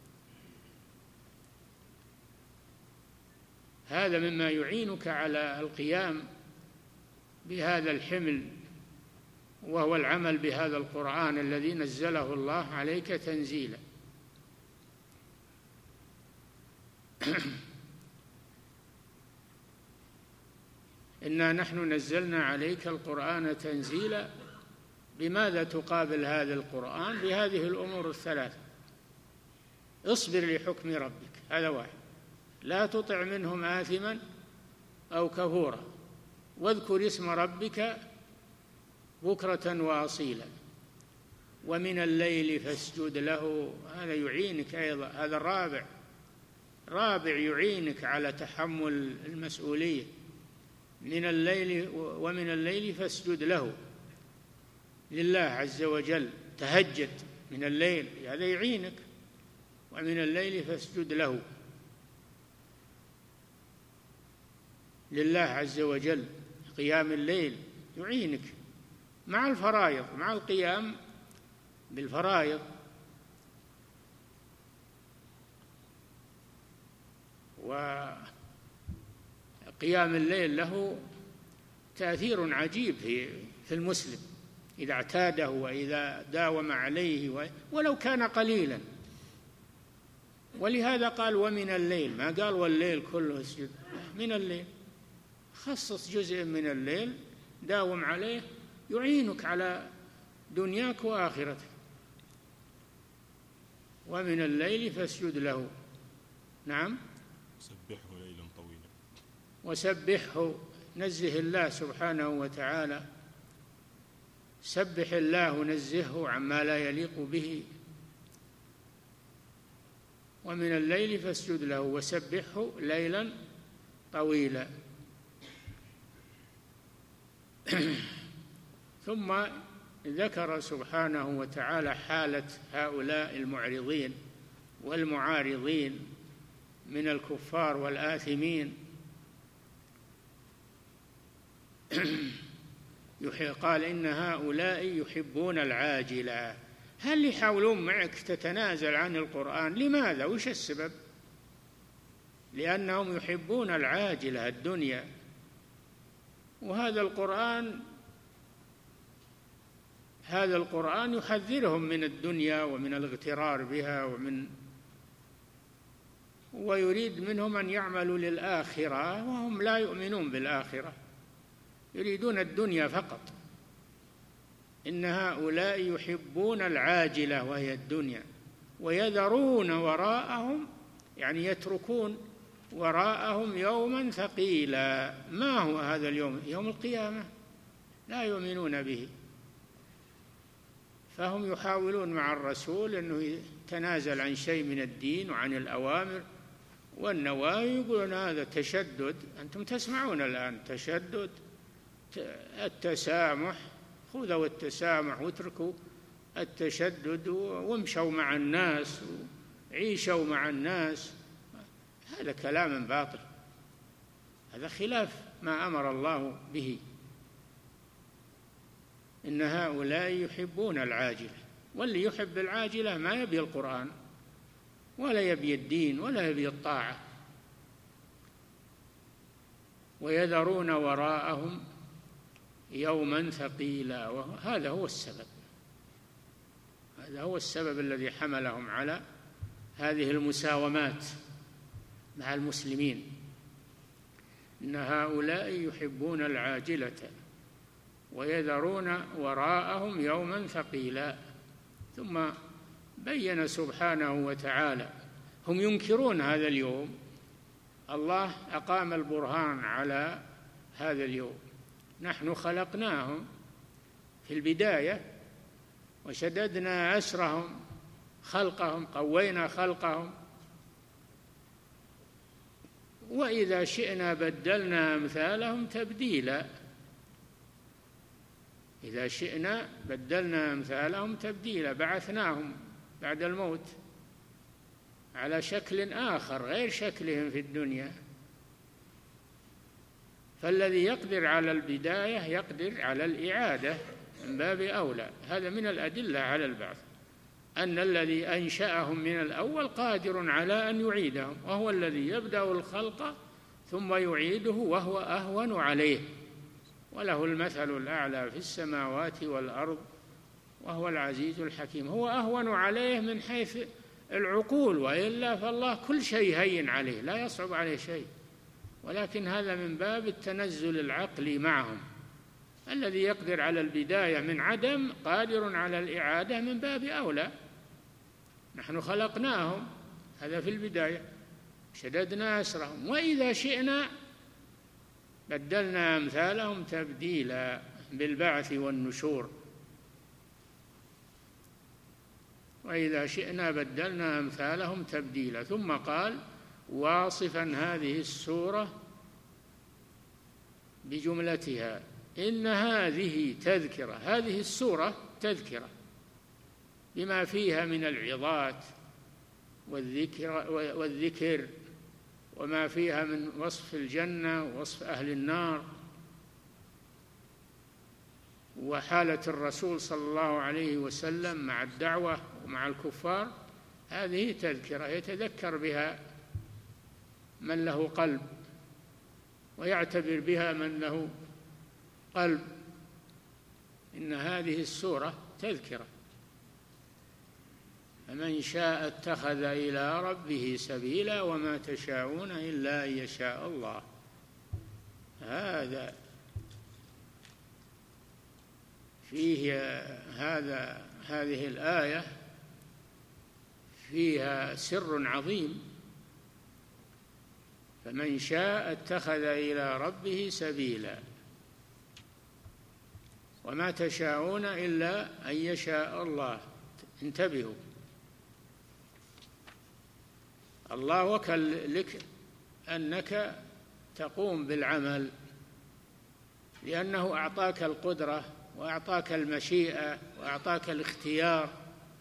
هذا مما يعينك على القيام بهذا الحمل، وهو العمل بهذا القرآن الذي نزله الله عليك تنزيلا. إنا نحن نزلنا عليك القرآن تنزيلا. بماذا تقابل هذا القرآن؟ بهذه الأمور الثلاثة: اصبر لحكم ربك، هذا واحد، لا تطع منهم آثما أو كفورا، واذكر اسم ربك بكرة وأصيلا، ومن الليل فاسجد له. هذا يعينك أيضا، هذا الرابع رابع يعينك على تحمل المسؤولية. من الليل ومن الليل فاسجد له، لله عز وجل، تهجد من الليل، هذا يعينك. ومن الليل فاسجد له، لله عز وجل، قيام الليل يعينك مع الفرائض، مع القيام بالفرائض. وقيام الليل له تأثير عجيب في المسلم إذا اعتاده وإذا داوم عليه، ولو كان قليلا. ولهذا قال ومن الليل، ما قال والليل كله اسجد، من الليل. خصص جزء من الليل داوم عليه، يعينك على دنياك وآخرتك. ومن الليل فاسجد له. نعم. سبحه ليلا طويلا. وسبحه، نزه الله سبحانه وتعالى، سبح الله، نزهه عما لا يليق به. ومن الليل فاسجد له وسبحه ليلا طويلا. ثم ذكر سبحانه وتعالى حالة هؤلاء المعرضين والمعارضين من الكفار والآثمين. قال إن هؤلاء يحبون العاجلة. هل يحاولون معك تتنازل عن القرآن؟ لماذا؟ وش السبب؟ لأنهم يحبون العاجلة، الدنيا. وهذا القرآن هذا القرآن يحذرهم من الدنيا ومن الاغترار بها، ومن ويريد منهم أن يعملوا للآخرة وهم لا يؤمنون بالآخرة، يريدون الدنيا فقط. إن هؤلاء يحبون العاجلة وهي الدنيا، ويذرون وراءهم، يعني يتركون وراءهم يوما ثقيلا. ما هو هذا اليوم؟ يوم القيامة، لا يؤمنون به. فهم يحاولون مع الرسول أنه يتنازل عن شيء من الدين وعن الأوامر والنواهي، يقولون هذا تشدد. أنتم تسمعون الآن تشدد، التسامح، خذوا التسامح واتركوا التشدد وامشوا مع الناس وعيشوا مع الناس. هذا كلام باطل، هذا خلاف ما أمر الله به. إن هؤلاء يحبون العاجلة، واللي يحب العاجلة ما يبي القرآن ولا يبي الدين ولا يبي الطاعة. ويذرون وراءهم يوما ثقيلا. وهذا هو السبب، هذا هو السبب الذي حملهم على هذه المساومات مع المسلمين، إن هؤلاء يحبون العاجلة ويذرون وراءهم يوما ثقيلا. ثم بين سبحانه وتعالى هم ينكرون هذا اليوم، الله أقام البرهان على هذا اليوم. نحن خلقناهم في البداية وشددنا أسرهم، خلقهم قوينا خلقهم، وإذا شئنا بدلنا أمثالهم تبديلا. إذا شئنا بدلنا أمثالهم تبديلا، بعثناهم بعد الموت على شكل آخر غير شكلهم في الدنيا. فالذي يقدر على البداية يقدر على الإعادة من باب أولى. هذا من الأدلة على البعث، أن الذي أنشأهم من الأول قادر على أن يعيدهم، وهو الذي يبدأ الخلق ثم يعيده وهو أهون عليه، وله المثل الأعلى في السماوات والأرض وهو العزيز الحكيم. هو أهون عليه من حيث العقول، وإلا فالله كل شيء هين عليه، لا يصعب عليه شيء، ولكن هذا من باب التنزل العقلي معهم. الذي يقدر على البداية من عدم قادر على الإعادة من باب أولى. نحن خلقناهم، هذا في البداية، شددنا أسرهم، وإذا شئنا بدلنا أمثالهم تبديلا بالبعث والنشور. وإذا شئنا بدلنا أمثالهم تبديلا. ثم قال واصفا هذه السورة بجملتها إن هذه تذكرة. هذه السورة تذكرة بما فيها من العظات والذكر, والذكر وما فيها من وصف الجنة ووصف أهل النار وحالة الرسول صلى الله عليه وسلم مع الدعوة ومع الكفار. هذه تذكرة يتذكر بها من له قلب، ويعتبر بها من له قلب. إن هذه السورة تذكرة، فمن شاء اتخذ إلى ربه سبيلا وما تشاءون إلا أن يشاء الله. هذا فيه هذا هذه الآية فيها سر عظيم. فمن شاء اتخذ إلى ربه سبيلا وما تشاءون إلا أن يشاء الله. انتبهوا، الله وكل لك أنك تقوم بالعمل، لأنه أعطاك القدرة وأعطاك المشيئة وأعطاك الاختيار،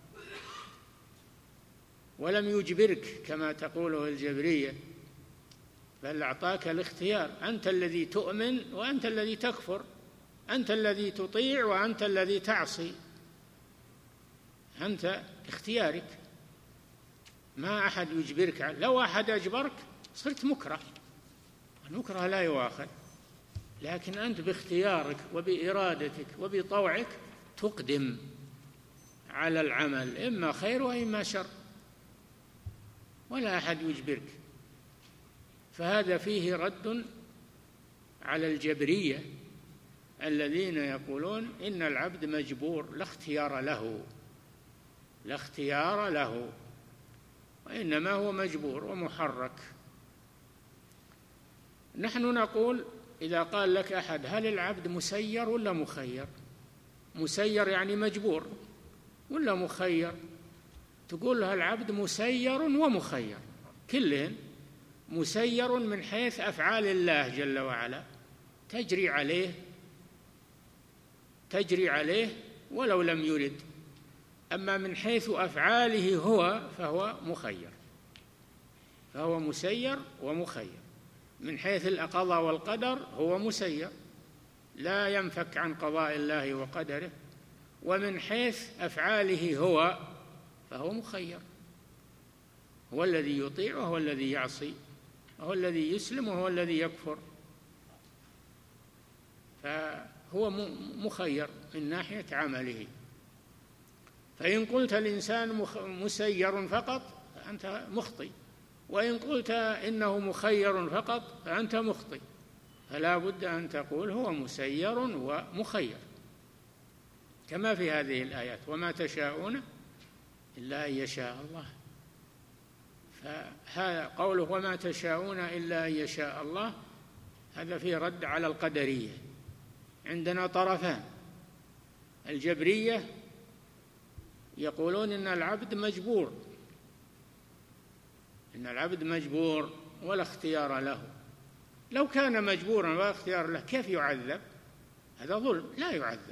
ولم يجبرك كما تقوله الجبرية، بل أعطاك الاختيار. أنت الذي تؤمن وأنت الذي تكفر، أنت الذي تطيع وأنت الذي تعصي، أنت اختيارك، ما أحد يجبرك. لو أحد أجبرك صرت مكره، المكره لا يؤاخذ، لكن أنت باختيارك وبإرادتك وبطوعك تقدم على العمل، إما خير وإما شر، ولا أحد يجبرك. فهذا فيه رد على الجبرية الذين يقولون إن العبد مجبور، لا اختيار له، لا اختيار له، وإنما هو مجبور ومحرك. نحن نقول إذا قال لك أحد هل العبد مسير ولا مخير؟ مسير يعني مجبور، ولا مخير؟ تقول له العبد مسير ومخير، كلهن. مسير من حيث أفعال الله جل وعلا تجري عليه تجري عليه ولو لم يرد، أما من حيث أفعاله هو فهو مخير، فهو مسير ومخير. من حيث القضاء والقدر هو مسير، لا ينفك عن قضاء الله وقدره، ومن حيث أفعاله هو فهو مخير. هو الذي يطيع وهو الذي يعصي، وهو الذي يسلم وهو الذي يكفر. هو مخير من ناحية عمله. فإن قلت الإنسان مسير فقط فأنت مخطئ، وإن قلت إنه مخير فقط فأنت مخطئ. فلا بد أن تقول هو مسير ومخير، كما في هذه الآيات: وما تشاءون إلا أن يشاء الله. فهذا قوله وما تشاءون إلا أن يشاء الله، هذا فيه رد على القدرية. عندنا طرفان: الجبرية يقولون إن العبد مجبور، إن العبد مجبور ولا اختيار له. لو كان مجبورا ولا اختيار له كيف يعذب؟ هذا ظلم، لا يعذب،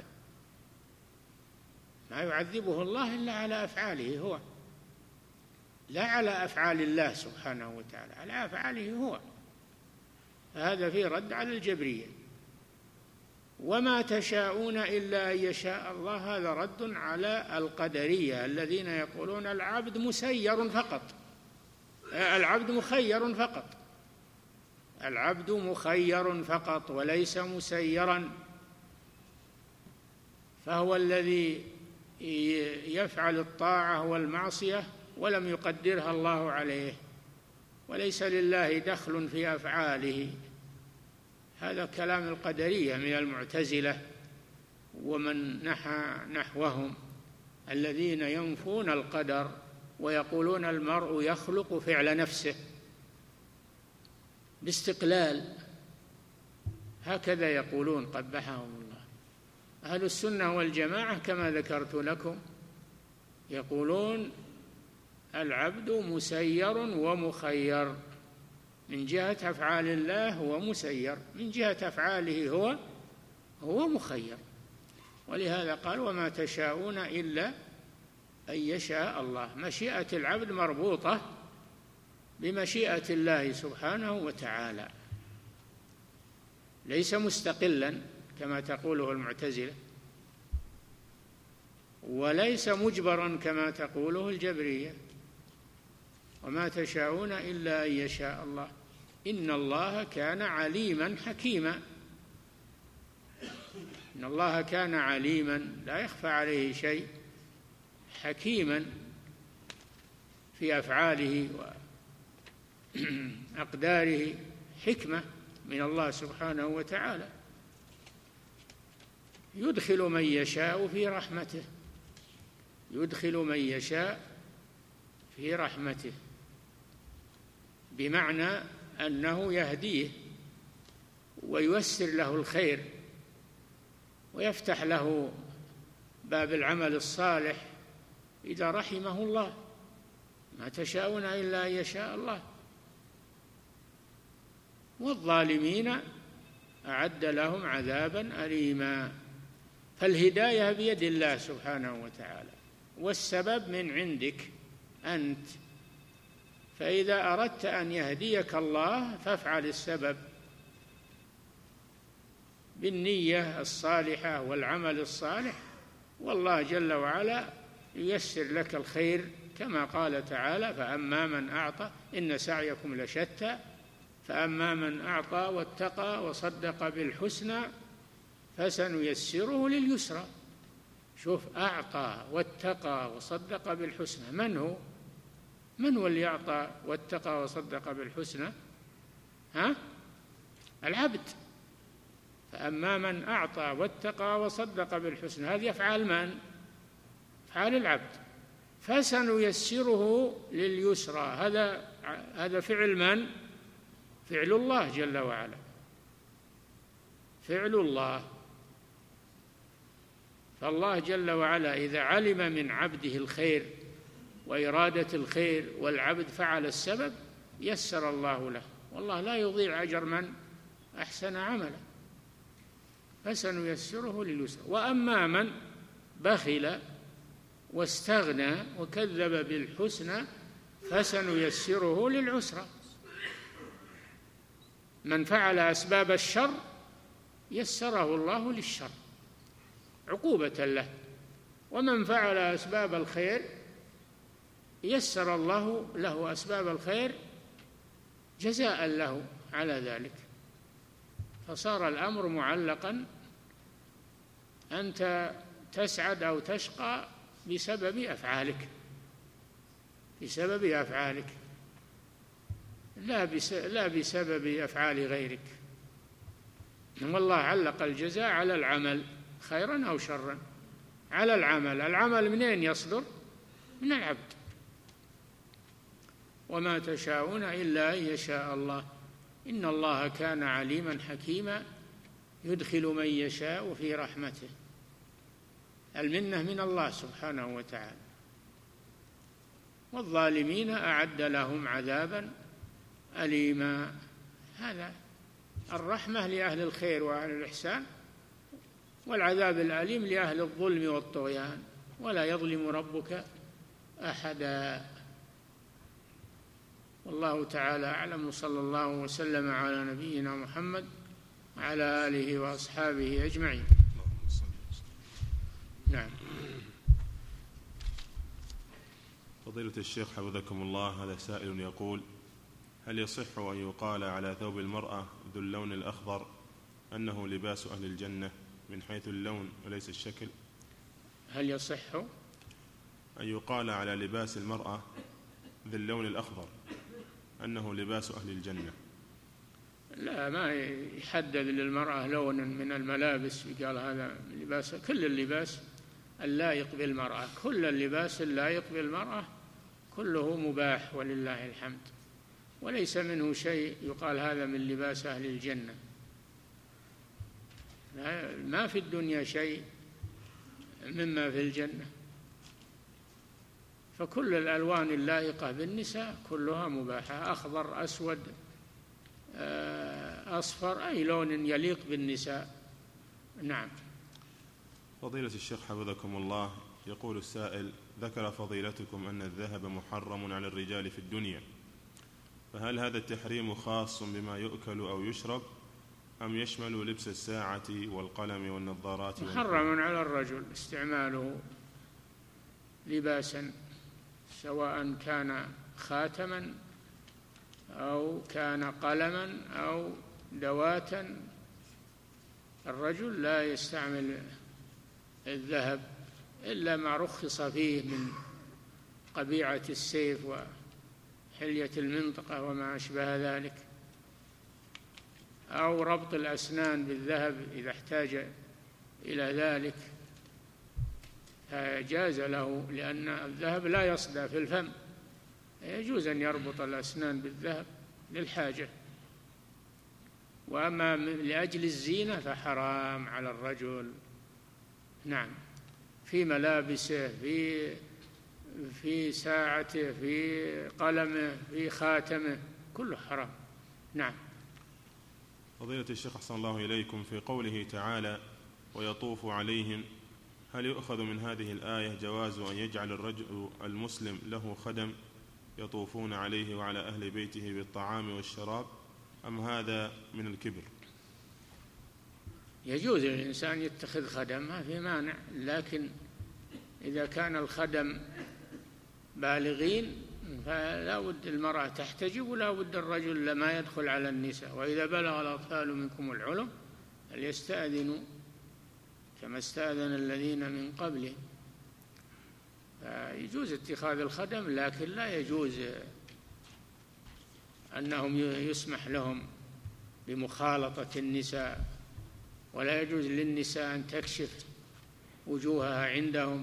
ما يعذبه الله إلا على أفعاله هو، لا على أفعال الله سبحانه وتعالى، على أفعاله هو. فهذا فيه رد على الجبرية. وما تشاءون إلا أن يشاء الله، هذا رد على القدرية الذين يقولون العبد مسير فقط، العبد مخير فقط، العبد مخير فقط وليس مسيرا. فهو الذي يفعل الطاعة والمعصية ولم يقدرها الله عليه، وليس لله دخل في أفعاله. هذا كلام القدرية من المعتزلة ومن نحى نحوهم، الذين ينفون القدر ويقولون المرء يخلق فعل نفسه باستقلال، هكذا يقولون قبحهم الله. أهل السنة والجماعة كما ذكرت لكم يقولون العبد مسير ومخير، من جهة أفعال الله هو مسير، من جهة أفعاله هو هو مخير. ولهذا قال وما تشاءون إلا أن يشاء الله. مشيئة العبد مربوطة بمشيئة الله سبحانه وتعالى، ليس مستقلا كما تقوله المعتزلة، وليس مجبرا كما تقوله الجبرية. وما تشاءون إلا أن يشاء الله إن الله كان عليما حكيما. إن الله كان عليما لا يخفى عليه شيء، حكيما في أفعاله وأقداره، حكمة من الله سبحانه وتعالى. يدخل من يشاء في رحمته، يدخل من يشاء في رحمته، بمعنى أنه يهديه وييسر له الخير ويفتح له باب العمل الصالح إذا رحمه الله. ما تشاءون إلا أن يشاء الله. والظالمين أعد لهم عذابا أليما. فالهداية بيد الله سبحانه وتعالى، والسبب من عندك أنت. فإذا أردت أن يهديك الله فافعل السبب بالنية الصالحة والعمل الصالح، والله جل وعلا ييسر لك الخير، كما قال تعالى فأما من أعطى إن سعيكم لشتى فأما من أعطى واتقى وصدق بالحسنى فسنيسره لليسرى. شوف، أعطى واتقى وصدق بالحسنى، من هو؟ من هو اللي أعطى واتقى وصدق بالحسنى؟ ها؟ العبد. فأما من أعطى واتقى وصدق بالحسنى، هذه أفعال من؟ أفعال العبد. فسنيسره لليسرى، هذا هذا فعل من؟ فعل الله جل وعلا، فعل الله. فالله جل وعلا إذا علم من عبده الخير وإرادة الخير والعبد فعل السبب يسر الله له، والله لا يضيع أجر من أحسن عملا. فسنيسره لليسر. وأما من بخل واستغنى وكذب بالحسنى فسنيسره للعسرى. من فعل أسباب الشر يسره الله للشر عقوبة له، ومن فعل أسباب الخير يسر الله له أسباب الخير جزاء له على ذلك. فصار الأمر معلقا أنت تسعد أو تشقى بسبب أفعالك، بسبب أفعالك لا لا بسبب أفعال غيرك. والله علق الجزاء على العمل خيرا أو شرا، على العمل. العمل منين يصدر؟ من العبد. وما تشاءون إلا أن يشاء الله إن الله كان عليما حكيما يدخل من يشاء في رحمته. المنة من الله سبحانه وتعالى. والظالمين أعد لهم عذابا أليما. هذا الرحمة لأهل الخير وأهل الإحسان، والعذاب الأليم لأهل الظلم والطغيان. ولا يظلم ربك أحدا. والله تعالى أعلم، صلى الله وسلم على نبينا محمد وعلى آله وأصحابه أجمعين. نعم. فضيلة الشيخ حفظكم الله، هذا سائل يقول: هل يصح أن يقال على ثوب المرأة ذو اللون الأخضر أنه لباس أهل الجنة من حيث اللون وليس الشكل؟ هل يصح أن يقال على لباس المرأة ذو اللون الأخضر أنه لباس أهل الجنة؟ لا، ما يحدد للمرأة لونا من الملابس يقال هذا لباس. كل اللباس اللائق بالمرأة، كل اللباس اللائق بالمرأة كله مباح ولله الحمد، وليس منه شيء يقال هذا من لباس أهل الجنة. ما في الدنيا شيء مما في الجنة، فكل الألوان اللائقة بالنساء كلها مباحة، أخضر أسود أصفر، أي لون يليق بالنساء. نعم. فضيلة الشيخ حفظكم الله، يقول السائل: ذكر فضيلتكم أن الذهب محرم على الرجال في الدنيا، فهل هذا التحريم خاص بما يؤكل أو يشرب أم يشمل لبس الساعة والقلم والنظارات؟ محرم على الرجل استعماله لباسا، سواء كان خاتما أو كان قلما أو دواتا. الرجل لا يستعمل الذهب إلا ما رخص فيه من قبيعة السيف وحلية المنطقة وما أشبه ذلك، أو ربط الأسنان بالذهب إذا احتاج إلى ذلك فجاز له، لأن الذهب لا يصدى في الفم، يجوز أن يربط الأسنان بالذهب للحاجة. وأما لأجل الزينة فحرام على الرجل. نعم. في ملابسه، في في ساعته، في قلمه، في خاتمه، كله حرام. نعم. فضيلة الشيخ أحسن الله إليكم، في قوله تعالى: ويطوف عليهم، هل يؤخذ من هذه الآية جواز أن يجعل الرجل المسلم له خدم يطوفون عليه وعلى أهل بيته بالطعام والشراب، أم هذا من الكبر؟ يجوز للإنسان يتخذ خدم، ما في مانع، لكن إذا كان الخدم بالغين فلا بد المرأة تحتجب ولا بد الرجل لما يدخل على النساء. وإذا بلغ الأطفال منكم الحلم فليستأذنوا كما استأذن الذين من قبلهم. يجوز اتخاذ الخدم، لكن لا يجوز أنهم يسمح لهم بمخالطة النساء، ولا يجوز للنساء أن تكشف وجوهها عندهم،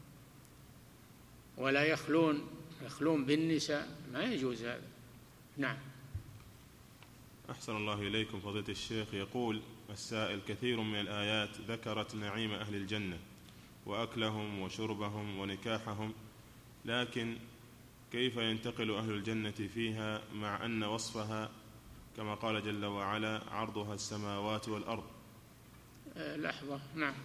ولا يخلون يخلون بالنساء، ما يجوز هذا. نعم. أحسن الله إليكم فضيلة الشيخ، يقول السائل: كثير من الآيات ذكرت نعيم أهل الجنة وأكلهم وشربهم ونكاحهم، لكن كيف ينتقل أهل الجنة فيها مع أن وصفها كما قال جل وعلا: عرضها السماوات والأرض؟ أه لحظة. نعم.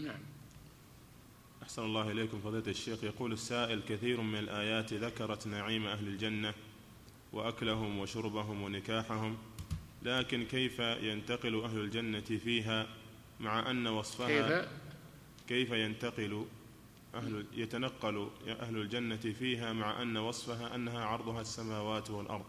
نعم. أحسن الله إليكم فضيلة الشيخ. يقول السائل: كثير من الآيات ذكرت نعيم أهل الجنة وأكلهم وشربهم ونكاحهم، لكن كيف ينتقل أهل الجنة فيها مع أن وصفها كيف, كيف ينتقل أهل يتنقل أهل الجنة فيها مع أن وصفها أنها عرضها السماوات والأرض؟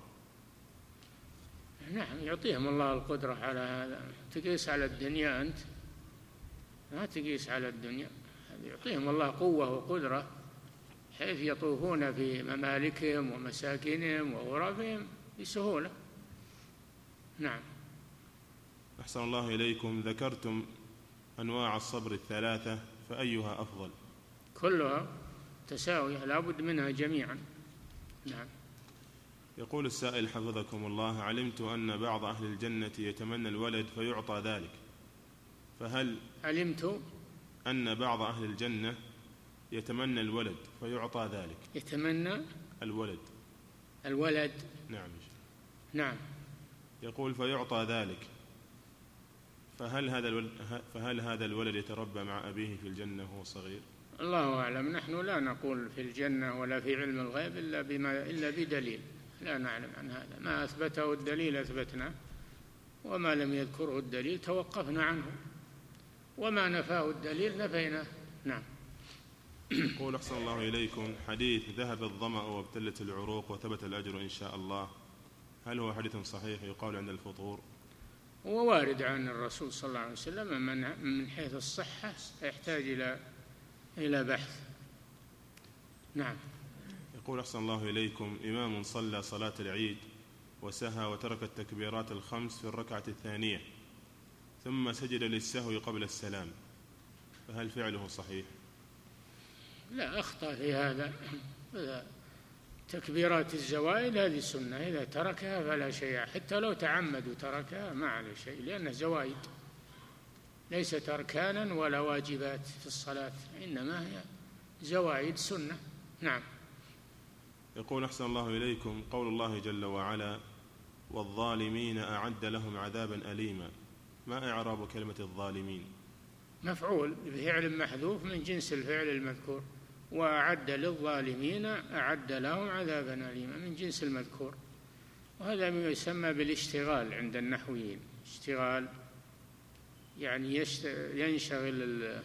نعم، يعطيهم الله القدرة على هذا. تقيس على الدنيا أنت، ما تقيس على الدنيا. يعطيهم الله قوة وقدرة حيث يطوفون في ممالكهم ومساكنهم وغرفهم بسهولة. نعم. أحسن الله إليكم. ذكرتم أنواع الصبر الثلاثة، فأيها أفضل؟ كلها تساوية، لا بد منها جميعا. نعم. يقول السائل حفظكم الله: علمت أن بعض أهل الجنة يتمنى الولد فيعطى ذلك، فهل علمت أن بعض أهل الجنة يتمنى الولد فيعطى ذلك؟ يتمنى الولد الولد نعم. نعم. يقول فيعطى ذلك، فهل هذا الولد فهل هذا الولد يتربى مع أبيه في الجنة وهو صغير؟ الله أعلم. نحن لا نقول في الجنة ولا في علم الغيب إلا بما إلا بدليل، لا نعلم عن هذا. ما أثبته الدليل أثبتنا، وما لم يذكره الدليل توقفنا عنه، وما نفاه الدليل نفيناه. نعم. يقول أحسن الله إليكم: حديث ذهب الظمأ وابتلت العروق وثبت الأجر إن شاء الله، هل هو حديث صحيح يقال عند الفطور؟ هو وارد عن الرسول صلى الله عليه وسلم، من حيث الصحة يحتاج إلى إلى بحث. نعم. يقول أحسن الله إليكم: إمام صلى صلاة العيد وسهى وترك التكبيرات الخمس في الركعة الثانية ثم سجد للسهو قبل السلام، فهل فعله صحيح؟ لا، أخطأ في هذا. تكبيرات الزوائد هذه سنة، إذا تركها فلا شيء، حتى لو تعمد وتركها ما عليه شيء، لأنها زوائد ليست أركانا ولا واجبات في الصلاة، إنما هي زوائد سنة. نعم. يقول أحسن الله إليكم: قول الله جل وعلا: والظالمين أعد لهم عذابا أليما، ما إعراب كلمة الظالمين؟ مفعول بفعل محذوف من جنس الفعل المذكور، وأعد للظالمين أعد لهم عذابا أليما من جنس المذكور، وهذا ما يسمى بالاشتغال عند النحويين. اشتغال يعني ينشغل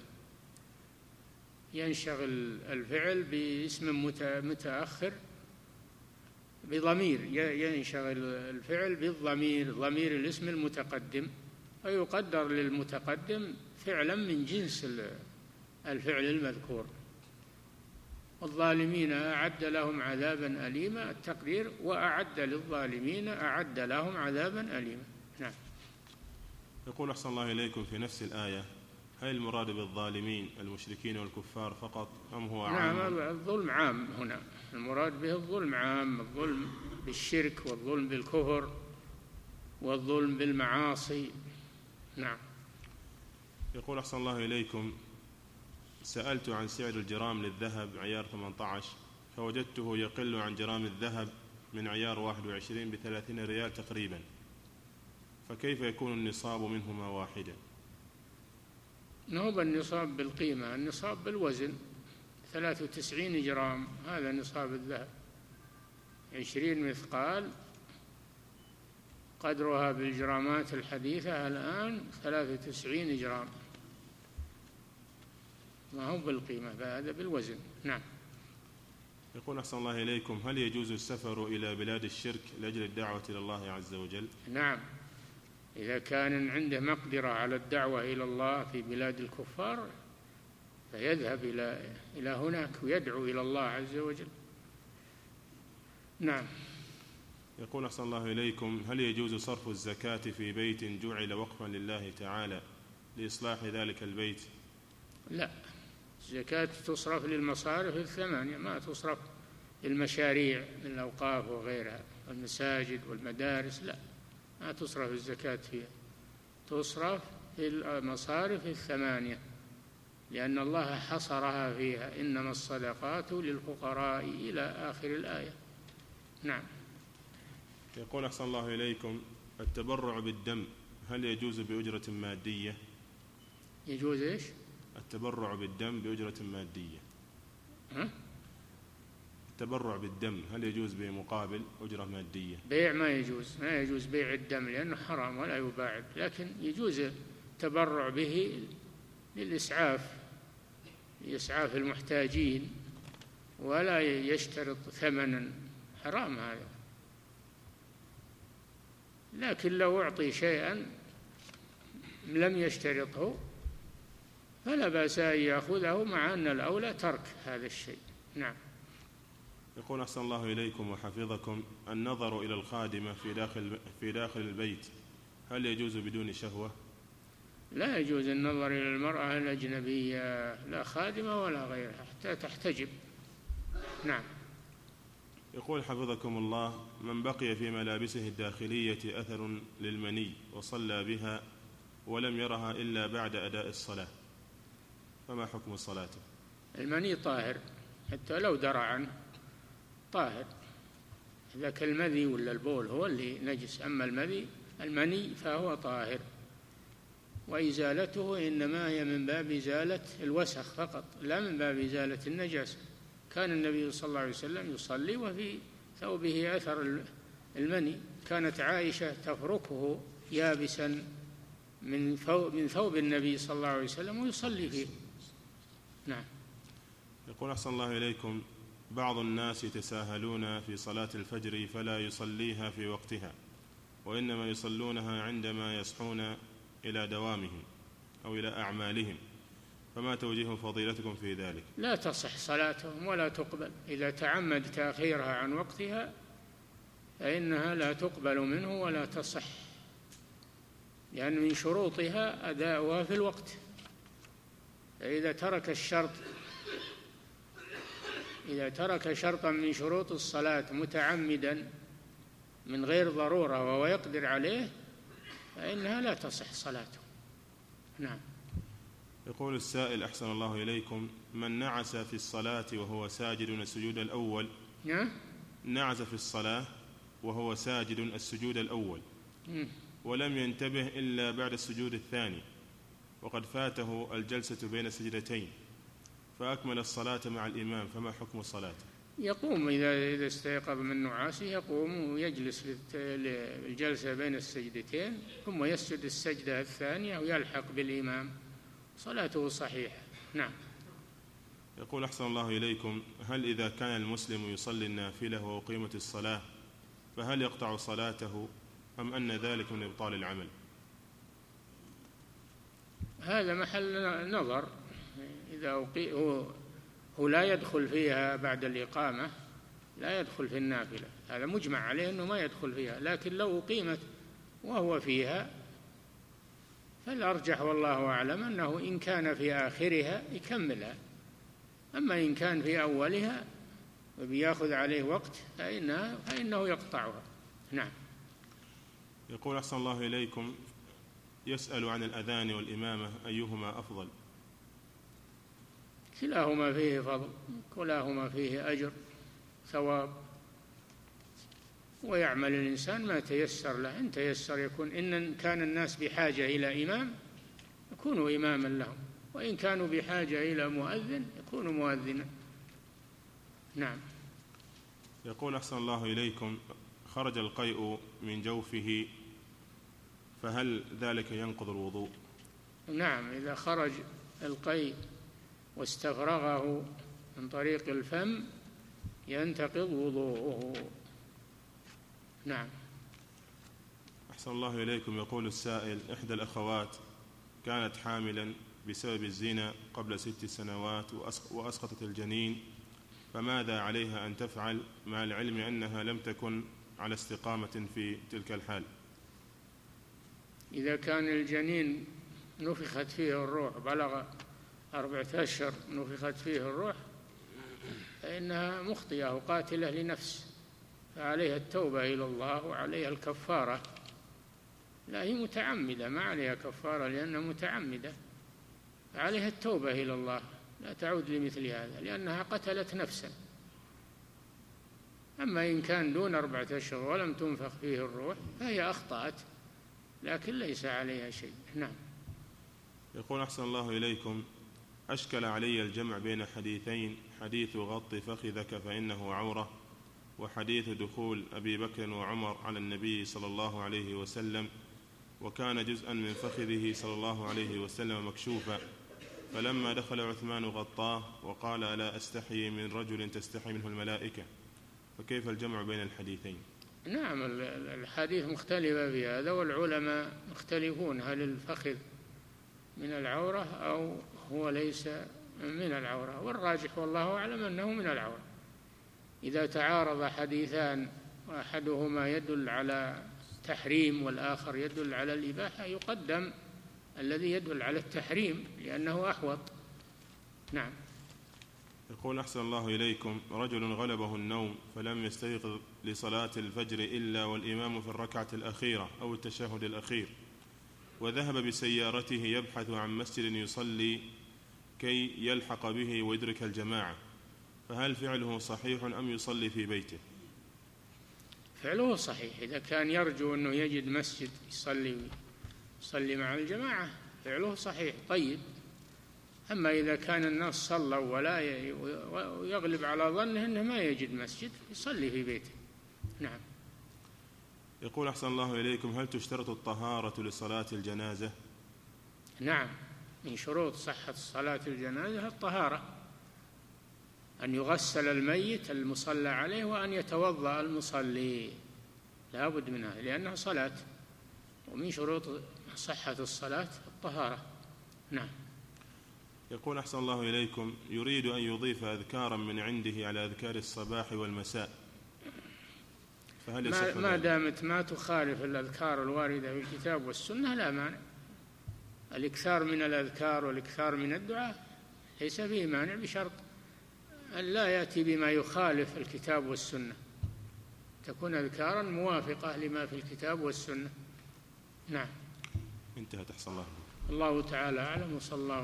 ينشغل الفعل باسم متأخر بضمير، ينشغل الفعل بالضمير، ضمير الاسم المتقدم، ويقدر للمتقدم فعلا من جنس الفعل المذكور. والظالمين أعد لهم عذابا أليما، التقدير وأعد للظالمين أعد لهم عذابا أليما. نعم. يقول أحسن الله إليكم: في نفس الآية، هل المراد بالظالمين المشركين والكفار فقط أم هو عام؟ نعم، الظلم عام هنا، المراد به الظلم عام، الظلم بالشرك والظلم بالكفر والظلم بالمعاصي. نعم. يقول أحسن الله إليكم: سألت عن سعر الجرام للذهب عيار ثمانية عشر فوجدته يقل عن جرام الذهب من عيار واحد وعشرين بثلاثين ريال تقريبا، فكيف يكون النصاب منهما واحدا؟ نهب النصاب بالقيمة، النصاب بالوزن، ثلاثة وتسعين جرام هذا نصاب الذهب، عشرين مثقال قدرها بالجرامات الحديثة الآن ثلاثة وتسعين جرام، ما هو بالقيمة، فهذا بالوزن. نعم. يقول أحسن الله إليكم: هل يجوز السفر إلى بلاد الشرك لأجل الدعوة إلى الله عز وجل؟ نعم، إذا كان عنده مقدرة على الدعوة إلى الله في بلاد الكفار فيذهب إلى إلى هناك ويدعو إلى الله عز وجل. نعم. يقول أحسن الله إليكم: هل يجوز صرف الزكاة في بيت جعل وقفا لله تعالى لإصلاح ذلك البيت؟ لا، الزكاة تصرف للمصارف الثمانية، ما تصرف للمشاريع من الأوقاف وغيرها، المساجد والمدارس، لا، ما تصرف الزكاة فيها، تصرف في المصارف الثمانية، لأن الله حصرها فيها: إنما الصدقات للفقراء إلى آخر الآية. نعم. يقول أحسن الله إليكم: التبرع بالدم هل يجوز بأجرة مادية؟ يجوز إيش؟ التبرع بالدم بأجرة مادية. ها؟ التبرع بالدم هل يجوز بمقابل أجرة مادية؟ بيع ما يجوز، ما يجوز بيع الدم لأنه حرام ولا يباع، لكن يجوز التبرع به للإسعاف، لإسعاف المحتاجين، ولا يشترط ثمنا، حرام هذا. لكن لو أعطي شيئا لم يشترطه فلا بأس أن يأخذه، مع أن الأولى ترك هذا الشيء. نعم. يقول أحسن الله إليكم وحفظكم، النظر إلى الخادمة في داخل في داخل البيت هل يجوز بدون شهوة؟ لا يجوز النظر إلى المرأة الأجنبية، لا خادمة ولا غيرها، حتى تحتجب. نعم. يقول حفظكم الله، من بقي في ملابسه الداخلية أثر للمني وصلى بها ولم يرها إلا بعد أداء الصلاة، فما حكم صلاته؟ المني طاهر حتى لو درى عنه، طاهر. إذا كان المذي ولا البول هو اللي نجس، أما المذي المني فهو طاهر، وإزالته إنما هي من باب إزالة الوسخ فقط، لا من باب إزالة النجاسة. كان النبي صلى الله عليه وسلم يصلي وفي ثوبه أثر المني، كانت عائشة تفركه يابسا من ثوب النبي صلى الله عليه وسلم ويصلي فيه. نعم. يقول أحسن الله إليكم، بعض الناس يتساهلون في صلاة الفجر فلا يصليها في وقتها، وإنما يصلونها عندما يصحون إلى دوامهم أو إلى أعمالهم، فما توجيه فضيلتكم في ذلك؟ لا تصح صلاتهم ولا تقبل، إذا تعمد تأخيرها عن وقتها فإنها لا تقبل منه ولا تصح، لأن من شروطها أداؤها في الوقت. فإذا ترك الشرط إذا ترك شرطا من شروط الصلاة متعمدا من غير ضرورة وهو يقدر عليه فإنها لا تصح صلاته. نعم. يقول السائل أحسن الله إليكم، من نعس في الصلاة وهو ساجد السجود الأول نعم. نعس في الصلاة وهو ساجد السجود الأول ولم ينتبه إلا بعد السجود الثاني، وقد فاته الجلسة بين السجدتين، فأكمل الصلاة مع الإمام، فما حكم صلاته؟ يقوم إذا إذا استيقظ من نعاسه، يقوم ويجلس للجلسة بين السجدتين، ثم يسجد السجدة الثانية ويلحق بالإمام، صلاته صحيحة. نعم. يقول أحسن الله إليكم، هل إذا كان المسلم يصلي النافلة وأقيمت الصلاة فهل يقطع صلاته أم أن ذلك من إبطال العمل؟ هذا محل نظر. إذا أقي... هو... هو لا يدخل فيها بعد الإقامة، لا يدخل في النافلة، هذا مجمع عليه أنه ما يدخل فيها، لكن لو أقيمت وهو فيها فالأرجح والله أعلم أنه إن كان في آخرها يكملها، أما إن كان في أولها وبيأخذ عليه وقت فإنه, فإنه يقطعها. نعم. يقول أحسن الله إليكم، يسأل عن الأذان والإمامة أيهما أفضل؟ كلاهما فيه فضل، كلاهما فيه أجر ثواب، ويعمل الإنسان ما تيسر له. إن تيسر يكون، إن كان الناس بحاجة إلى إمام يكونوا إماما لهم، وإن كانوا بحاجة إلى مؤذن يكونوا مؤذنا. نعم. يقول أحسن الله إليكم، خرج القيء من جوفه فهل ذلك ينقض الوضوء؟ نعم، إذا خرج القيء واستفرغه من طريق الفم ينتقض وضوءه. نعم. أحسن الله إليكم. يقول السائل، إحدى الأخوات كانت حاملا بسبب الزنا قبل ست سنوات وأسقطت الجنين، فماذا عليها أن تفعل مع العلم أنها لم تكن على استقامة في تلك الحال؟ إذا كان الجنين نفخت فيه الروح، بلغ أربعة أشهر نفخت فيه الروح، فإنها مخطئة وقاتلة لنفس، فعليها التوبة إلى الله وعليها الكفارة. لا، هي متعمدة، ما عليها كفارة لأنها متعمدة، فعليها التوبة إلى الله، لا تعود لمثل هذا لأنها قتلت نفسا. أما إن كان دون أربعة أشهر ولم تنفخ فيه الروح فهي أخطأت، لكن ليس عليها شيء. نعم. يقول أحسن الله إليكم، أشكل علي الجمع بين حديثين: حديث غط فخذك فإنه عورة، وحديث دخول أبي بكر وعمر على النبي صلى الله عليه وسلم وكان جزءا من فخذه صلى الله عليه وسلم مكشوفا، فلما دخل عثمان غطاه وقال: ألا أستحي من رجل تستحي منه الملائكة. فكيف الجمع بين الحديثين؟ نعم، الحديث مختلفة في هذا، والعلماء مختلفون هل الفخذ من العورة أو هو ليس من العورة، والراجح والله أعلم أنه من العورة. إذا تعارض حديثان وأحدهما يدل على تحريم والآخر يدل على الإباحة يقدم الذي يدل على التحريم لأنه أحوط. نعم. يقول: أحسن الله إليكم، رجل غلبه النوم فلم يستيقظ لصلاة الفجر إلا والإمام في الركعة الأخيرة أو التشهد الأخير، وذهب بسيارته يبحث عن مسجد يصلي كي يلحق به ويدرك الجماعة، فهل فعله صحيح أم يصلي في بيته؟ فعله صحيح إذا كان يرجو أنه يجد مسجد يصلي يصلي مع الجماعة، فعله صحيح طيب. أما إذا كان الناس صلوا ولا يغلب على ظنه أنه ما يجد مسجد يصلي في بيته. نعم. يقول: أحسن الله إليكم، هل تشترط الطهارة لصلاة الجنازة؟ نعم، من شروط صحة صلاة الجنازة الطهارة، أن يغسل الميت المصلى عليه وأن يتوضأ المصلي، لا بد منها لأنها صلاة، ومن شروط صحة الصلاة الطهارة. نعم. يقول: أحسن الله إليكم، يريد أن يضيف أذكارا من عنده على أذكار الصباح والمساء، فهل ما, ما دامت ما تخالف الأذكار الواردة في الكتاب والسنة لا مانع. الإكثار من الأذكار والإكثار من الدعاء ليس فيه مانع، بشرط أن لا يأتي بما يخالف الكتاب والسنة، تكون أذكارا موافقة لما في الكتاب والسنة. نعم. انتهت. أحسن الله. الله تعالى أعلم، وصلى الله